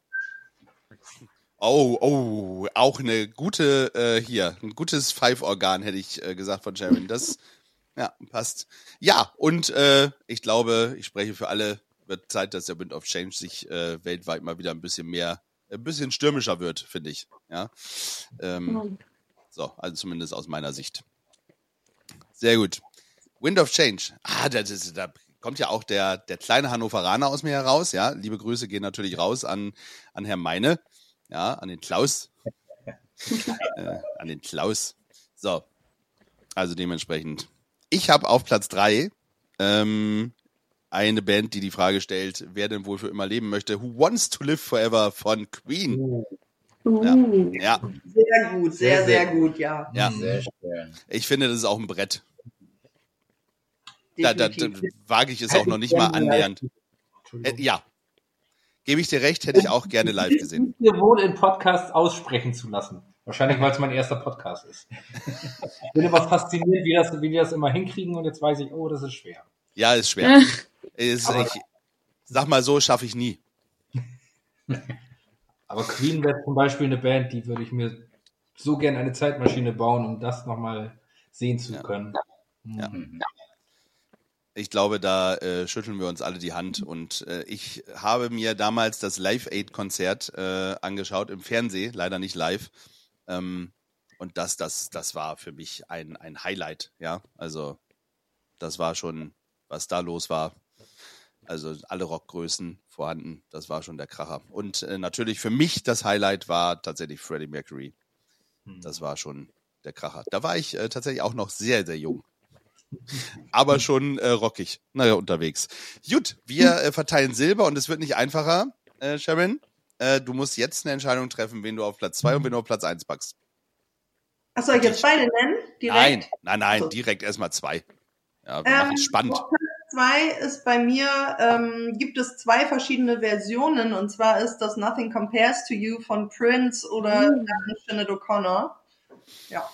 Oh, oh, auch eine gute, äh, hier, ein gutes Five-Organ, hätte ich äh, gesagt von Sharon. Das, ja, passt. Ja, und äh, ich glaube, ich spreche für alle, wird Zeit, dass der Wind of Change sich äh, weltweit mal wieder ein bisschen mehr, ein bisschen stürmischer wird, finde ich. Ja. Ähm, mhm. So, also zumindest aus meiner Sicht. Sehr gut. Wind of Change. Ah, das ist, da kommt ja auch der, der kleine Hannoveraner aus mir heraus. Ja, liebe Grüße gehen natürlich raus an, an Herrn Meine. Ja, an den Klaus. äh, an den Klaus. So, also dementsprechend. Ich habe auf Platz drei ähm, eine Band, die die Frage stellt, wer denn wohl für immer leben möchte. Who Wants to Live Forever von Queen. Uh. Ja. ja. Sehr gut, sehr, Sehr, sehr, sehr gut, ja. Ja. Sehr schön. Ich finde, das ist auch ein Brett. Da, da, da Definitiv. wage ich es auch noch nicht mal annähernd. Äh, ja. Gebe ich dir recht, hätte ich auch gerne live gesehen. Ihr wohl in Podcasts aussprechen zu lassen. Wahrscheinlich, weil es mein erster Podcast ist. Ich bin immer fasziniert, wie, das, wie die das immer hinkriegen und jetzt weiß ich, oh, das ist schwer. Ja, ist schwer. ist, Aber- ich sag mal so, schaffe ich nie. Aber Queen wäre zum Beispiel eine Band, die würde ich mir so gerne eine Zeitmaschine bauen, um das nochmal sehen zu Ja. können. Ja. Mhm. Ich glaube, da äh, schütteln wir uns alle die Hand. Und äh, ich habe mir damals das Live-Aid-Konzert äh, angeschaut im Fernsehen, leider nicht live. Ähm, und das, das, das war für mich ein, ein Highlight. Ja, also das war schon, was da los war. Also alle Rockgrößen vorhanden. Das war schon der Kracher. Und äh, natürlich für mich das Highlight war tatsächlich Freddie Mercury. Das war schon der Kracher. Da war ich äh, tatsächlich auch noch sehr, sehr jung. Aber schon äh, rockig. Naja, unterwegs. Gut, wir äh, verteilen Silber und es wird nicht einfacher, äh, Sharon. Äh, du musst jetzt eine Entscheidung treffen, wen du auf Platz zwei und wen du auf Platz eins packst. Ach, soll ich jetzt beide nennen? Direkt? Nein, nein, nein, So. direkt erstmal zwei. Ja, wir Ähm, machen es spannend. auf Platz zwei ist bei mir, ähm, gibt es zwei verschiedene Versionen, und zwar ist das Nothing Compares to You von Prince oder Mhm. Sinead O'Connor. Ja.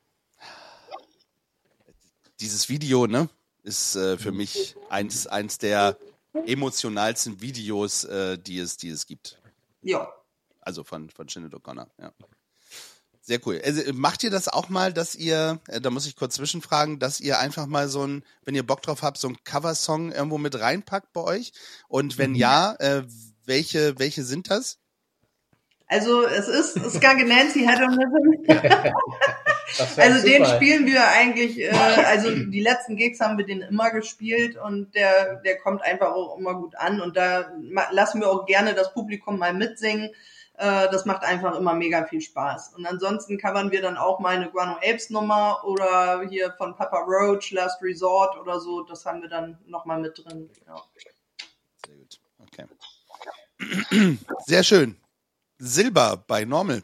Dieses Video, ne, ist äh, für mich eins, eins der emotionalsten Videos, äh, die es, die es gibt. Ja. Also von, von Sinead O'Connor, ja. Sehr cool. Also, macht ihr das auch mal, dass ihr, äh, da muss ich kurz zwischenfragen, dass ihr einfach mal so ein, wenn ihr Bock drauf habt, so einen Coversong irgendwo mit reinpackt bei euch? Und wenn ja, äh, welche, welche sind das? Also es ist Skunk Nancy Hedonism. Das wär Also den super. spielen wir eigentlich, äh, also die letzten Gigs haben wir den immer gespielt und der, der kommt einfach auch immer gut an und da ma- lassen wir auch gerne das Publikum mal mitsingen. Äh, das macht einfach immer mega viel Spaß. Und ansonsten covern wir dann auch mal eine Guano Apes Nummer oder hier von Papa Roach, Last Resort oder so. Das haben wir dann nochmal mit drin. Ja. Sehr gut. Okay. Sehr schön. Silber bei Normal.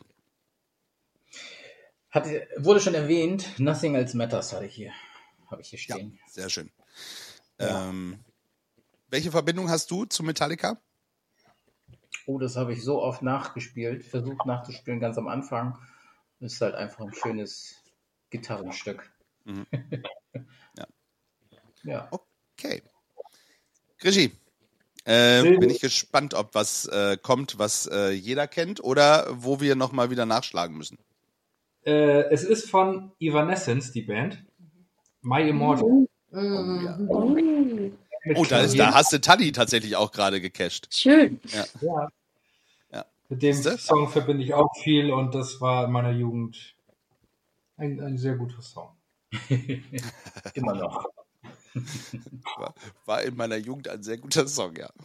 Hat, wurde schon erwähnt, Nothing Else Matters hatte ich hier. Habe ich hier Ja, stehen. sehr schön. Ja. Ähm, welche Verbindung hast du zu Metallica? Oh, das habe ich so oft nachgespielt, versucht nachzuspielen ganz am Anfang. Ist halt einfach ein schönes Gitarrenstück. Mhm. Ja. Ja. Okay. Krischi, äh, Silber. bin ich gespannt, ob was äh, kommt, was äh, jeder kennt oder wo wir nochmal wieder nachschlagen müssen. Äh, es ist von Evanescence, die Band. My Immortal. Mhm. Oh, ja. Oh, Mit Oh, da, ist, Klavier. da hast du Tali tatsächlich auch gerade gecasht. schön. Ja. Ja. Mit dem Siehste? Song verbinde ich auch viel und das war in meiner Jugend ein, ein sehr guter Song. Immer noch. War, war in meiner Jugend ein sehr guter Song, ja.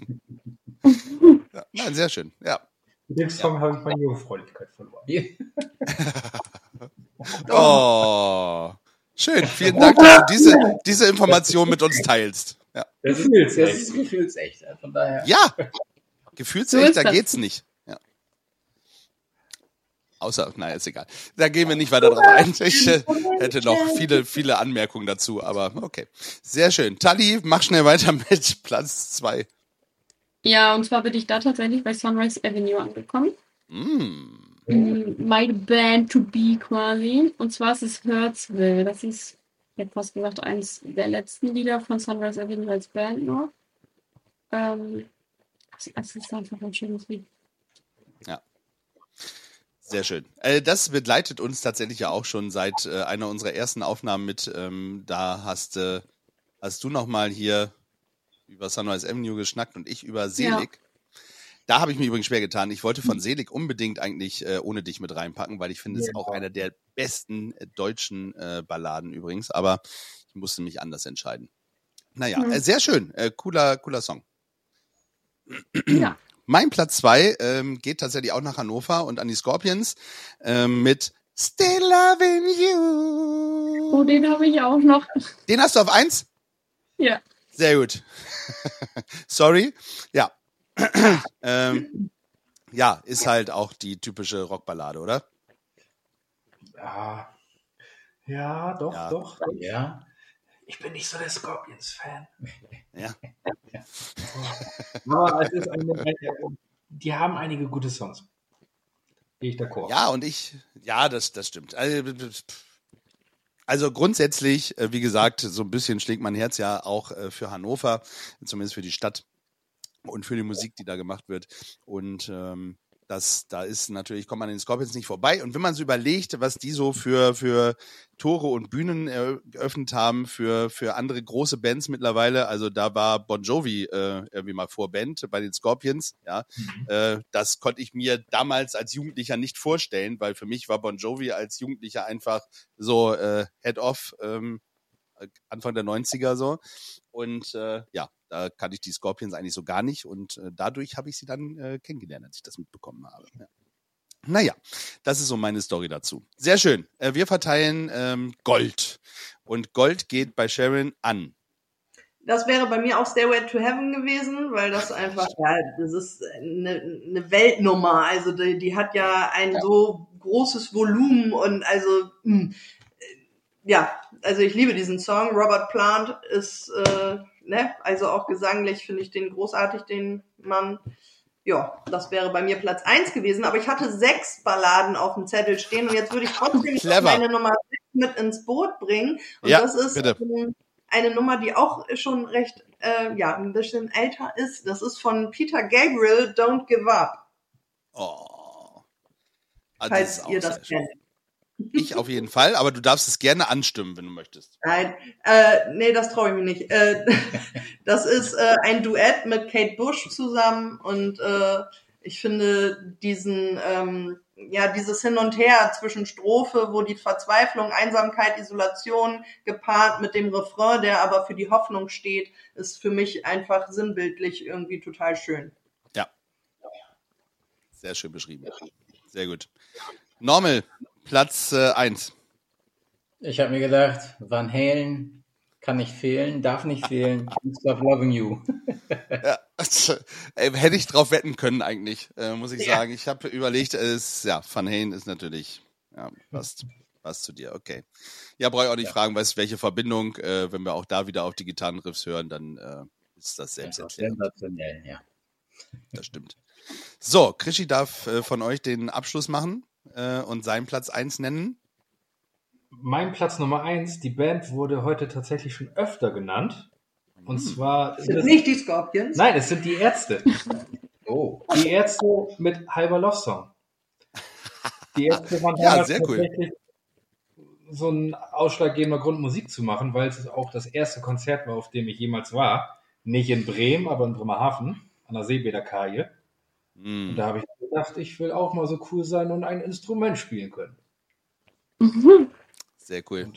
Ja, nein, sehr schön, ja. Mit dem Song habe ich meine Jungfräulichkeit verloren. Oh, schön. Vielen Dank, dass du diese, diese Information mit uns teilst. Ja, Das ist, das ist gefühlsecht. Von daher. ja. So Gefühlsecht, ist da das. geht's nicht. Ja. Außer, naja, ist egal. Da gehen wir nicht weiter drauf ein. Ich äh, hätte noch viele, viele Anmerkungen dazu, aber okay. Sehr schön. Tali, mach schnell weiter mit Platz zwei. Ja, und zwar bin ich da tatsächlich bei Sunrise Avenue angekommen. Mm. My Band to Be quasi. Und zwar ist es Hurtsville. Das ist, ich hätte fast gesagt, eins der letzten Lieder von Sunrise Avenue als Band noch. Ähm, das, das ist einfach ein schönes Lied. Sehr schön. Äh, das begleitet uns tatsächlich ja auch schon seit äh, einer unserer ersten Aufnahmen mit. Ähm, da hast, äh, hast du nochmal hier über Sunrise Avenue geschnackt und ich über Selig. Da habe ich mich übrigens schwer getan. Ich wollte von Selig unbedingt eigentlich äh, ohne dich mit reinpacken, weil ich finde es Ja. auch einer der besten äh, deutschen äh, Balladen übrigens. Aber ich musste mich anders entscheiden. Naja, Mhm. äh, sehr schön. Äh, cooler, cooler Song. Ja. Mein Platz zwei ähm, geht tatsächlich auch nach Hannover und an die Scorpions ähm, mit Still Loving You. Oh, den habe ich auch noch. Den hast du auf eins? Ja. Sehr gut. Sorry. Ja. ähm, ja, ist halt auch die typische Rockballade, oder? Ja, ja, doch, Ja. doch. Ja. Ich bin nicht so der Scorpions-Fan. Ja. Aber es ist eine, eine, die haben einige gute Songs. Gehe ich d'accord. Ja, und ich, ja, das, das stimmt. Also, also grundsätzlich, äh, wie gesagt, so ein bisschen schlägt mein Herz ja auch äh, für Hannover, zumindest für die Stadt und für die Musik, die da gemacht wird. Und ähm, das, da ist natürlich, kommt man an den Scorpions nicht vorbei. Und wenn man so überlegt, was die so für, für Tore und Bühnen äh, geöffnet haben für, für andere große Bands mittlerweile, also da war Bon Jovi äh, irgendwie mal Vorband bei den Scorpions, ja, mhm. äh, das konnte ich mir damals als Jugendlicher nicht vorstellen, weil für mich war Bon Jovi als Jugendlicher einfach so äh, Head-Off, ähm, Anfang der neunziger so. Und äh, ja, da kannte ich die Scorpions eigentlich so gar nicht und äh, dadurch habe ich sie dann äh, kennengelernt, als ich das mitbekommen habe. Ja. Naja, das ist so meine Story dazu. Sehr schön. Äh, wir verteilen ähm, Gold. Und Gold geht bei Sharon an. Das wäre bei mir auch Stairway to Heaven gewesen, weil das einfach, ja, das ist eine, eine Weltnummer. Also die, die hat ja ein ja. so großes Volumen und also, mh, ja, also ich liebe diesen Song. Robert Plant ist, äh, ne, also auch gesanglich finde ich den großartig, den Mann. Ja, das wäre bei mir Platz eins gewesen, aber ich hatte sechs Balladen auf dem Zettel stehen und jetzt würde ich trotzdem meine Nummer sechs mit ins Boot bringen. Und ja, das ist ähm, eine Nummer, die auch schon recht, äh, ja, ein bisschen älter ist. Das ist von Peter Gabriel, Don't Give Up. Oh. Also falls das ihr das kennt. Ich auf jeden Fall, aber du darfst es gerne anstimmen, wenn du möchtest. Nein, äh, nee, das traue ich mir nicht. Äh, das ist äh, ein Duett mit Kate Bush zusammen und äh, ich finde diesen, ähm, ja, dieses Hin und Her zwischen Strophe, wo die Verzweiflung, Einsamkeit, Isolation gepaart mit dem Refrain, der aber für die Hoffnung steht, ist für mich einfach sinnbildlich irgendwie total schön. Ja, sehr schön beschrieben. Sehr gut. Normal. Platz äh, eins. Ich habe mir gedacht, Van Halen kann nicht fehlen, darf nicht fehlen. Stop Loving You. Ja, äh, hätte ich drauf wetten können eigentlich, äh, muss ich ja. sagen. Ich habe überlegt, es, ja, Van Halen ist natürlich, ja, passt, passt zu dir, okay. Ja, brauche ich auch nicht ja. fragen, weißt, welche Verbindung, äh, wenn wir auch da wieder auf die Gitarrenriffs hören, dann äh, ist das selbst erklärend. Sensationell, ja. Das stimmt. So, Krischi darf äh, von euch den Abschluss machen und seinen Platz eins nennen? Mein Platz Nummer eins, die Band wurde heute tatsächlich schon öfter genannt. Und zwar... Das sind nicht die Scorpions? Nein, es sind die Ärzte. Oh. Die Ärzte mit Halber Love Song. Die Ärzte waren ja, sehr tatsächlich cool. So ein ausschlaggebender Grund, Musik zu machen, weil es auch das erste Konzert war, auf dem ich jemals war. Nicht in Bremen, aber in Bremerhaven, an der Seebäderkaje. Und da habe ich gedacht, ich will auch mal so cool sein und ein Instrument spielen können. Mhm. Sehr cool.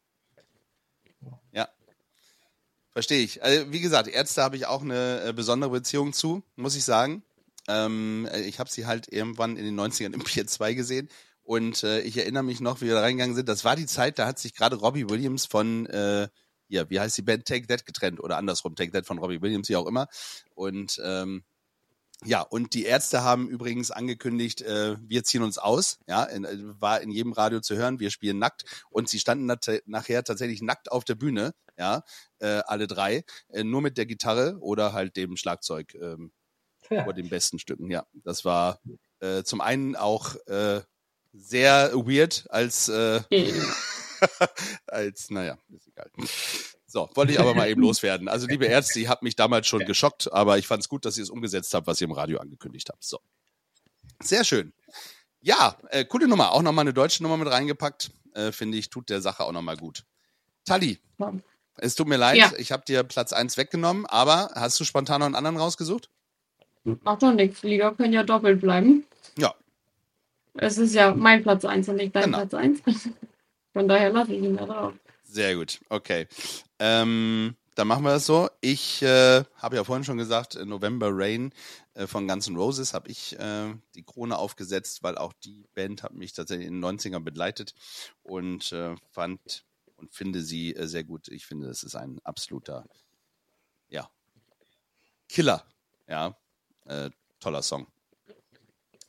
Ja. Verstehe ich. Also, wie gesagt, Ärzte habe ich auch eine äh, besondere Beziehung zu, muss ich sagen. Ähm, ich habe sie halt irgendwann in den neunzigern im Pier zwei gesehen und äh, ich erinnere mich noch, wie wir da reingegangen sind. Das war die Zeit, da hat sich gerade Robbie Williams von, äh, ja, wie heißt die Band? Take That getrennt oder andersrum, Take That von Robbie Williams, wie auch immer. Und ähm, ja, und die Ärzte haben übrigens angekündigt, äh, wir ziehen uns aus, ja, in, war in jedem Radio zu hören, wir spielen nackt und sie standen nat- nachher tatsächlich nackt auf der Bühne, ja, äh, alle drei, äh, nur mit der Gitarre oder halt dem Schlagzeug ähm, ja. vor den besten Stücken, ja. Das war äh, zum einen auch äh, sehr weird als, äh, als, naja, ist egal. So, wollte ich aber mal eben loswerden. Also, liebe Ärzte, ihr habt mich damals schon geschockt, aber ich fand es gut, dass ihr es umgesetzt habt, was ihr im Radio angekündigt habt. So. Sehr schön. Ja, äh, coole Nummer. Auch nochmal eine deutsche Nummer mit reingepackt. Äh, finde ich, tut der Sache auch nochmal gut. Tali, ja. Es tut mir leid, ja. ich habe dir Platz eins weggenommen, aber hast du spontan noch einen anderen rausgesucht? Macht doch nichts. Liga können ja doppelt bleiben. Ja. Es ist ja mein Platz eins und nicht dein genau. Platz eins. Von daher lasse ich ihn da drauf. Sehr gut, okay. Ähm, dann machen wir das so. Ich äh, habe ja vorhin schon gesagt, November Rain äh, von Guns N' Roses habe ich äh, die Krone aufgesetzt, weil auch die Band hat mich tatsächlich in den neunzigern begleitet und äh, fand und finde sie äh, sehr gut. Ich finde, es ist ein absoluter, ja, Killer. Ja, äh, toller Song.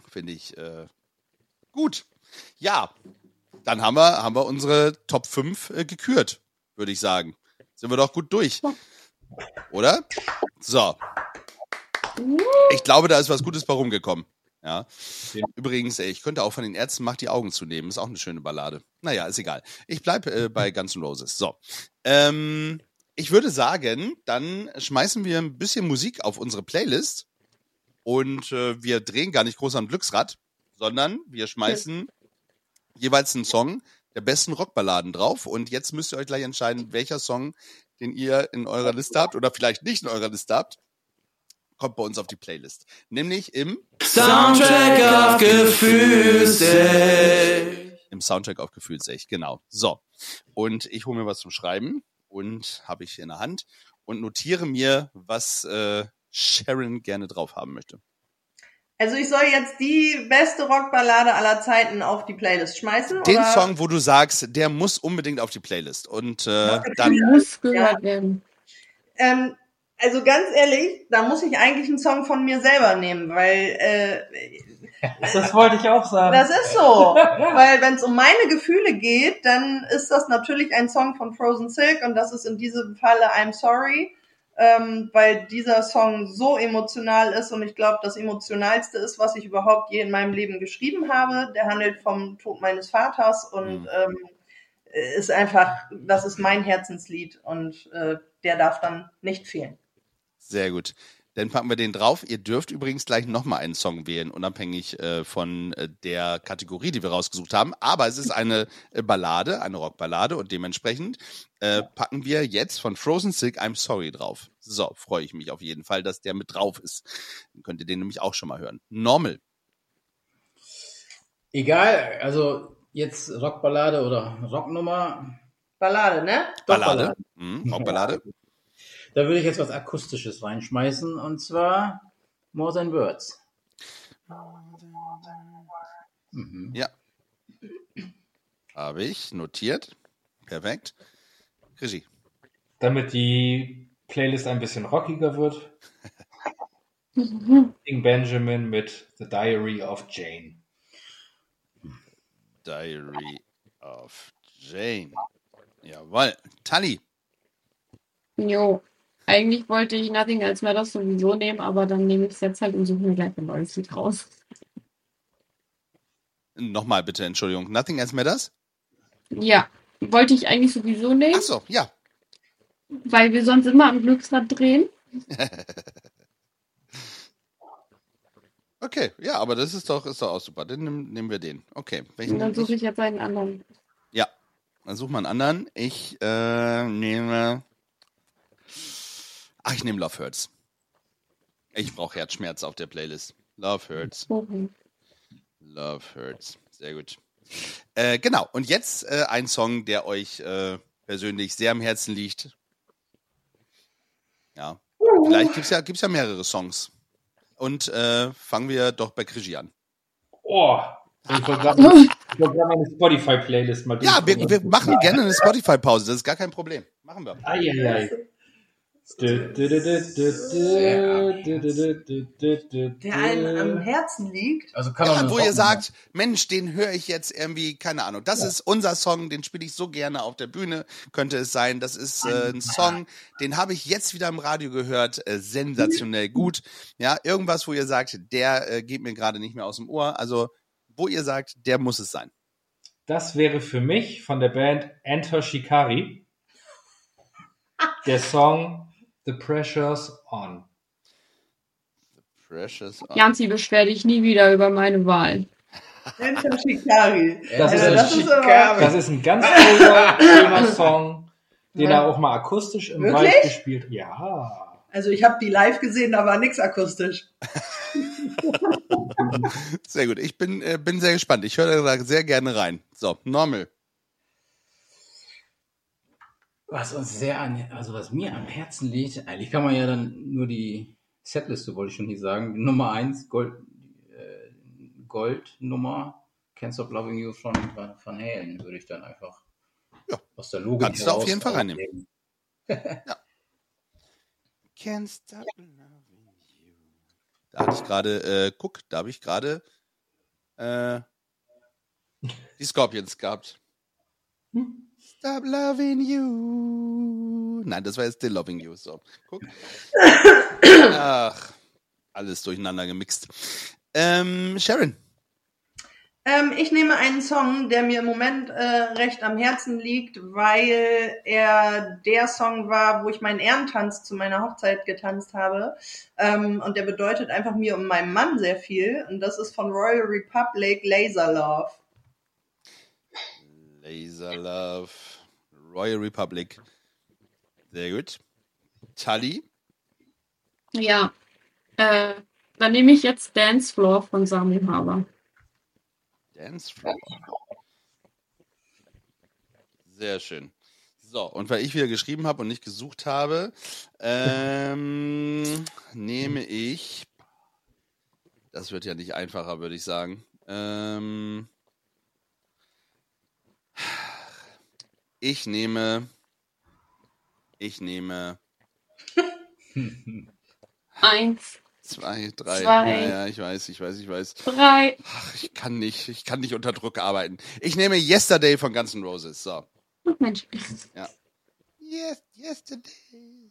Finde ich äh, gut. Ja, dann haben wir, haben wir unsere Top fünf äh, gekürt, würde ich sagen. Sind wir doch gut durch. Oder? So. Ich glaube, da ist was Gutes bei rumgekommen. Ja. Übrigens, ey, ich könnte auch von den Ärzten Macht die Augen zunehmen. Ist auch eine schöne Ballade. Naja, ist egal. Ich bleibe äh, bei Guns N' Roses. So. Ähm, ich würde sagen, dann schmeißen wir ein bisschen Musik auf unsere Playlist und äh, wir drehen gar nicht groß am Glücksrad, sondern wir schmeißen jeweils einen Song der besten Rockballaden drauf. Und jetzt müsst ihr euch gleich entscheiden, welcher Song, den ihr in eurer Liste habt oder vielleicht nicht in eurer Liste habt, kommt bei uns auf die Playlist. Nämlich im Soundtrack auf Gefühlsecht. Im Soundtrack auf Gefühlsecht, genau. So. Und ich hole mir was zum Schreiben und habe ich in der Hand und notiere mir, was äh, Sharon gerne drauf haben möchte. Also ich soll jetzt die beste Rockballade aller Zeiten auf die Playlist schmeißen? Den oder? Song, wo du sagst, der muss unbedingt auf die Playlist. Und äh, Ja, dann muss gehört werden. Ähm, also ganz ehrlich, da muss ich eigentlich einen Song von mir selber nehmen, weil äh, Das wollte ich auch sagen. das ist so. Weil wenn es um meine Gefühle geht, dann ist das natürlich ein Song von Frozen Silk und das ist in diesem Falle I'm Sorry, ähm, weil dieser Song so emotional ist und ich glaube, das Emotionalste ist, was ich überhaupt je in meinem Leben geschrieben habe. Der handelt vom Tod meines Vaters und Mhm. ähm, ist einfach, das ist mein Herzenslied und äh, der darf dann nicht fehlen. Sehr gut. Dann packen wir den drauf. Ihr dürft übrigens gleich nochmal einen Song wählen, unabhängig äh, von äh, der Kategorie, die wir rausgesucht haben. Aber es ist eine äh, Ballade, eine Rockballade und dementsprechend äh, packen wir jetzt von Frozen Silk I'm Sorry drauf. So, freue ich mich auf jeden Fall, dass der mit drauf ist. Dann könnt ihr den nämlich auch schon mal hören. Normal. Egal, also jetzt Rockballade oder Rocknummer. Ballade, ne? Ballade. Mhm, Rockballade. Da würde ich jetzt was Akustisches reinschmeißen und zwar More Than Words. Mhm. Ja. Habe ich notiert. Perfekt. Regie. Damit die Playlist ein bisschen rockiger wird. King Benjamin mit The Diary of Jane. Diary of Jane. Jawohl. Tali. Jo. Eigentlich wollte ich Nothing Else Matters sowieso nehmen, aber dann nehme ich es jetzt halt und suche mir gleich ein neues Lied raus. Nochmal bitte, Entschuldigung. Nothing Else Matters? Ja, wollte ich eigentlich sowieso nehmen, Ach so, ja. weil wir sonst immer am Glücksrad drehen. Okay, ja, aber das ist doch, ist doch auch super. Dann nehmen, nehmen wir den. Okay. Welchen Und dann nehm suche ich jetzt einen anderen. Ja, dann suchen wir einen anderen. Ich äh, nehme... Ach, ich nehme Love Hurts. Ich brauche Herzschmerz auf der Playlist. Love Hurts. Okay. Love Hurts. Sehr gut. Äh, genau, und jetzt äh, ein Song, der euch äh, persönlich sehr am Herzen liegt. Ja, vielleicht gibt es ja, gibt's ja mehrere Songs. Und äh, fangen wir doch bei Krigi an. Oh, ich wollte gerade wollt meine Spotify-Playlist mal Ja, wir, durchgucken. wir machen gerne eine Spotify-Pause, das ist gar kein Problem. Machen wir. Eieiei. Der einem am Herzen liegt. Also kann auch Ja, eine wo ihr Rocknummer- sagt, Mensch, den höre ich jetzt irgendwie, keine Ahnung, das ist unser Song, den spiele ich so gerne auf der Bühne, könnte es sein. Das ist äh, ein Song, den habe ich jetzt wieder im Radio gehört, äh, sensationell gut. Ja, irgendwas, wo ihr sagt, der äh, geht mir gerade nicht mehr aus dem Ohr. Also, wo ihr sagt, der muss es sein. Das wäre für mich von der Band Enter Shikari der Song The Pressure's On. Precious. Janzi, beschwer dich nie wieder über meine Wahl. Enter Shikari. Das, Ja, ist, Also, ein, das ist aber, das ist ein ganz toller, schöner Song, den er auch mal akustisch im Wirklich? Wald gespielt hat. Ja. also ich habe die live gesehen, da war nichts akustisch. Sehr gut. Ich bin, äh, bin sehr gespannt. Ich höre da sehr gerne rein. So, Normal. Was uns sehr an, also was mir am Herzen liegt, eigentlich kann man ja dann nur die Setliste, wollte ich schon hier sagen, Nummer eins, Gold, äh, Goldnummer, Can't Stop Loving You von Van, Van Halen, würde ich dann einfach Ja. aus der Logik Kannst du auf heraus jeden Fall reinnehmen. aufnehmen. Can't stop loving you. Da hatte ich gerade, äh, guck, da habe ich gerade äh, die Scorpions gehabt. Stop loving you. Nein, das war jetzt Still Loving You. So, guck. Ach, alles durcheinander gemixt. Ähm, Sharon. Ähm, ich nehme einen Song, der mir im Moment äh, recht am Herzen liegt, weil er der Song war, wo ich meinen Ehrentanz zu meiner Hochzeit getanzt habe. Ähm, und der bedeutet einfach mir und meinem Mann sehr viel. Und das ist von Royal Republic, Laser Love. Laser Love, Royal Republic. Sehr gut. Tully? Ja, äh, dann nehme ich jetzt Dance Floor von Samu Haber. Dance Floor. Sehr schön. So, und weil ich wieder geschrieben habe und nicht gesucht habe, ähm, nehme ich, das wird ja nicht einfacher, würde ich sagen, ähm, ich nehme, ich nehme Eins. Zwei, drei. Zwei. Ja, ja, ich weiß, ich weiß, ich weiß. Drei. Ach, ich kann nicht, ich kann nicht unter Druck arbeiten. Ich nehme Yesterday von Guns N' Roses. So. Oh, Mensch. Ja. Yes, yesterday.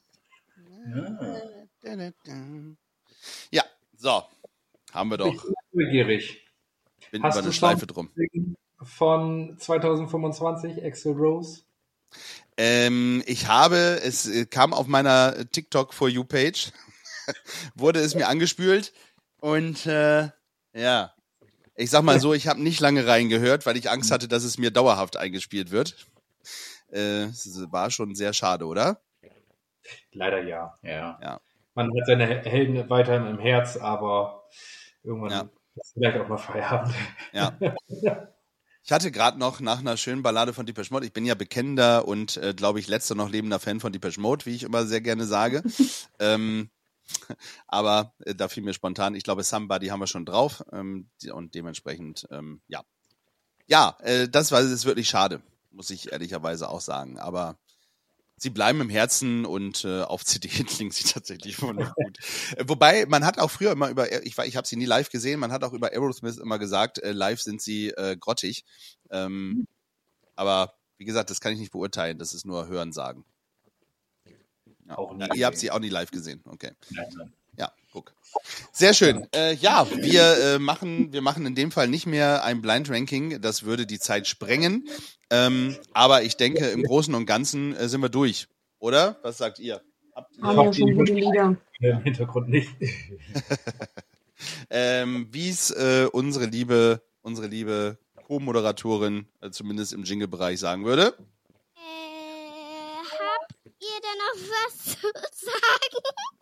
Ja. Ja, so. Haben wir doch. Ich bin neugierig. Bin Hast über eine du Schleife schon drum. Von zwanzig fünfundzwanzig, Axl Rose? Ähm, ich habe, es äh, kam auf meiner TikTok For You Page, wurde es mir angespült und äh, ja, ich sag mal so, ich habe nicht lange reingehört, weil ich Angst hatte, dass es mir dauerhaft eingespielt wird. Äh, es war schon sehr schade, oder? Leider ja. Ja. Ja. Man hat seine Helden weiterhin im Herz, aber irgendwann Ja. ist vielleicht auch mal Feierabend. Ja. Ich hatte gerade noch nach einer schönen Ballade von Depeche Mode, ich bin ja bekennender und, äh, glaube ich, letzter noch lebender Fan von Depeche Mode, wie ich immer sehr gerne sage. ähm, aber äh, da fiel mir spontan, ich glaube, Somebody haben wir schon drauf ähm, die, und dementsprechend, ähm, ja. Ja, äh, das war es wirklich schade, muss ich ehrlicherweise auch sagen. Aber sie bleiben im Herzen und äh, auf C D klingen sie tatsächlich wunderbar gut. Äh, wobei, man hat auch früher immer über, ich, ich habe sie nie live gesehen, man hat auch über Aerosmith immer gesagt, äh, live sind sie äh, grottig. Ähm, aber wie gesagt, das kann ich nicht beurteilen, das ist nur Hörensagen. Ja. Auch nie Ja, ihr habt gesehen. sie auch nie live gesehen, okay. Nein, nein. Ja, guck. Sehr schön. Äh, ja, wir äh, machen, wir machen in dem Fall nicht mehr ein Blind Ranking. Das würde die Zeit sprengen. Ähm, aber ich denke, im Großen und Ganzen äh, sind wir durch, oder? Was sagt ihr? Habt ihr Haben ja schon gute Lieder. Im Hintergrund nicht. ähm, wie es äh, unsere liebe, unsere liebe Co-Moderatorin äh, zumindest im Jingle-Bereich sagen würde? Äh, habt ihr denn noch was zu sagen?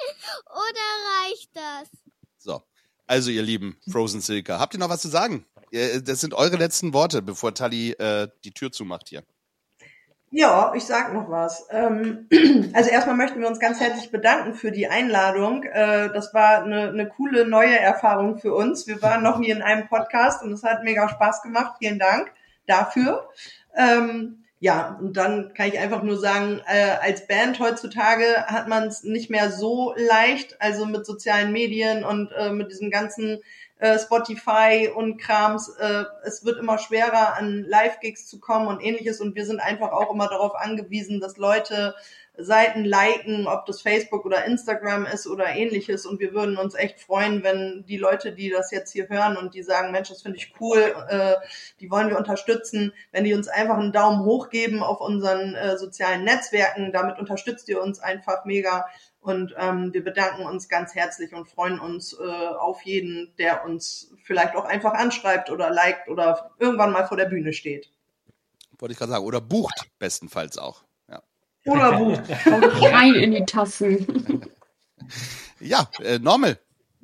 Oder reicht das? So. Also, ihr lieben Frozen Silka, habt ihr noch was zu sagen? Äh, Das sind eure letzten Worte, bevor Tully äh, die Tür zumacht hier. Ja, ich sag noch was. Ähm, also erstmal möchten wir uns ganz herzlich bedanken für die Einladung. Äh, das war eine, eine coole neue Erfahrung für uns. Wir waren noch nie in einem Podcast und es hat mega Spaß gemacht. Vielen Dank dafür. Ähm, ja, und dann kann ich einfach nur sagen, äh, als Band heutzutage hat man es nicht mehr so leicht, also mit sozialen Medien und äh, mit diesem ganzen äh, Spotify und Krams. Äh, es wird immer schwerer, an Live-Gigs zu kommen und ähnliches und wir sind einfach auch immer darauf angewiesen, dass Leute Seiten liken, ob das Facebook oder Instagram ist oder ähnliches und wir würden uns echt freuen, wenn die Leute, die das jetzt hier hören und die sagen, Mensch, das finde ich cool, äh, die wollen wir unterstützen, wenn die uns einfach einen Daumen hoch geben auf unseren äh, sozialen Netzwerken, damit unterstützt ihr uns einfach mega und ähm, wir bedanken uns ganz herzlich und freuen uns äh, auf jeden, der uns vielleicht auch einfach anschreibt oder liked oder irgendwann mal vor der Bühne steht. Wollte ich gerade sagen. Oder bucht bestenfalls auch. Ja, Oder bucht. Kommt rein in die Tassen. ja äh, Normal.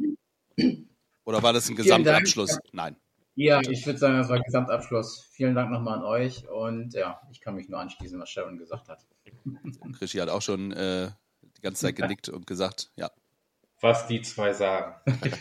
Oder war das ein Vielen Dank. Gesamtabschluss? Nein. Ja, ich würde sagen, das war Gesamtabschluss. Vielen Dank nochmal an euch und ja, ich kann mich nur anschließen, was Sharon gesagt hat. Krischi hat auch schon äh, die ganze Zeit genickt und gesagt, ja. Was die zwei sagen.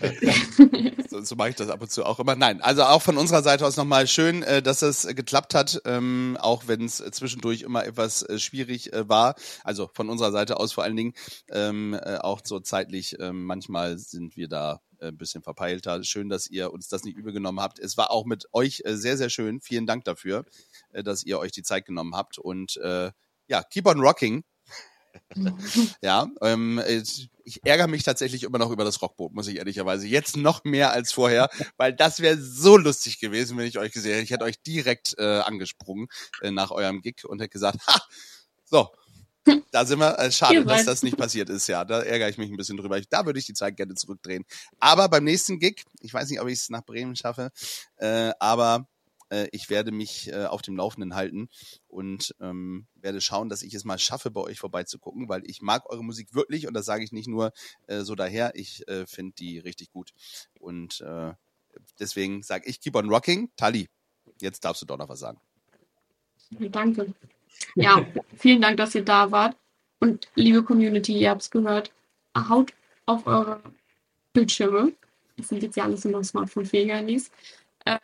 So, so mache ich das ab und zu auch immer. Nein, also auch von unserer Seite aus nochmal schön, äh, dass es äh, geklappt hat, ähm, auch wenn es äh, zwischendurch immer etwas äh, schwierig äh, war. Also von unserer Seite aus vor allen Dingen, ähm, äh, auch so zeitlich, äh, manchmal sind wir da äh, ein bisschen verpeilter. Schön, dass ihr uns das nicht übel genommen habt. Es war auch mit euch äh, sehr, sehr schön. Vielen Dank dafür, äh, dass ihr euch die Zeit genommen habt. Und äh, ja, keep on rocking. Ja, ähm, ich ärgere mich tatsächlich immer noch über das Rockboot, muss ich ehrlicherweise. Jetzt noch mehr als vorher, weil das wäre so lustig gewesen, wenn ich euch gesehen hätte. Ich hätte euch direkt äh, angesprungen äh, nach eurem Gig und hätte gesagt, ha, so, da sind wir. Äh, schade, dass das nicht passiert ist. Ja, da ärgere ich mich ein bisschen drüber. Ich, da würde ich die Zeit gerne zurückdrehen. Aber beim nächsten Gig, ich weiß nicht, ob ich es nach Bremen schaffe, äh, aber ich werde mich äh, auf dem Laufenden halten und ähm, werde schauen, dass ich es mal schaffe, bei euch vorbeizugucken, weil ich mag eure Musik wirklich und das sage ich nicht nur äh, so daher, ich äh, finde die richtig gut. Und äh, deswegen sage ich, keep on rocking. Tali, jetzt darfst du doch noch was sagen. Danke. Ja, vielen Dank, dass ihr da wart. Und liebe Community, ihr habt es gehört, haut auf eure Bildschirme. Das sind jetzt ja alles nur Smartphone-fähige Handys. Ähm,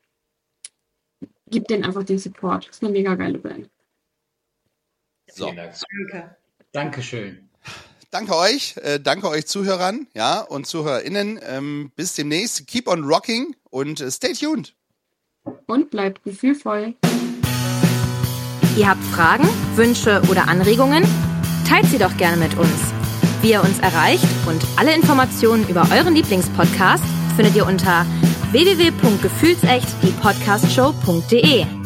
Gib denen einfach den Support. Das ist eine mega geile Band. So. Danke. Dankeschön. Danke euch, äh, danke euch Zuhörern, ja, und ZuhörerInnen. Ähm, bis demnächst. Keep on rocking und äh, stay tuned. Und bleibt gefühlvoll. Ihr habt Fragen, Wünsche oder Anregungen? Teilt sie doch gerne mit uns. Wie ihr uns erreicht und alle Informationen über euren Lieblingspodcast findet ihr unter w w w punkt gefühlsecht die podcast show punkt d e.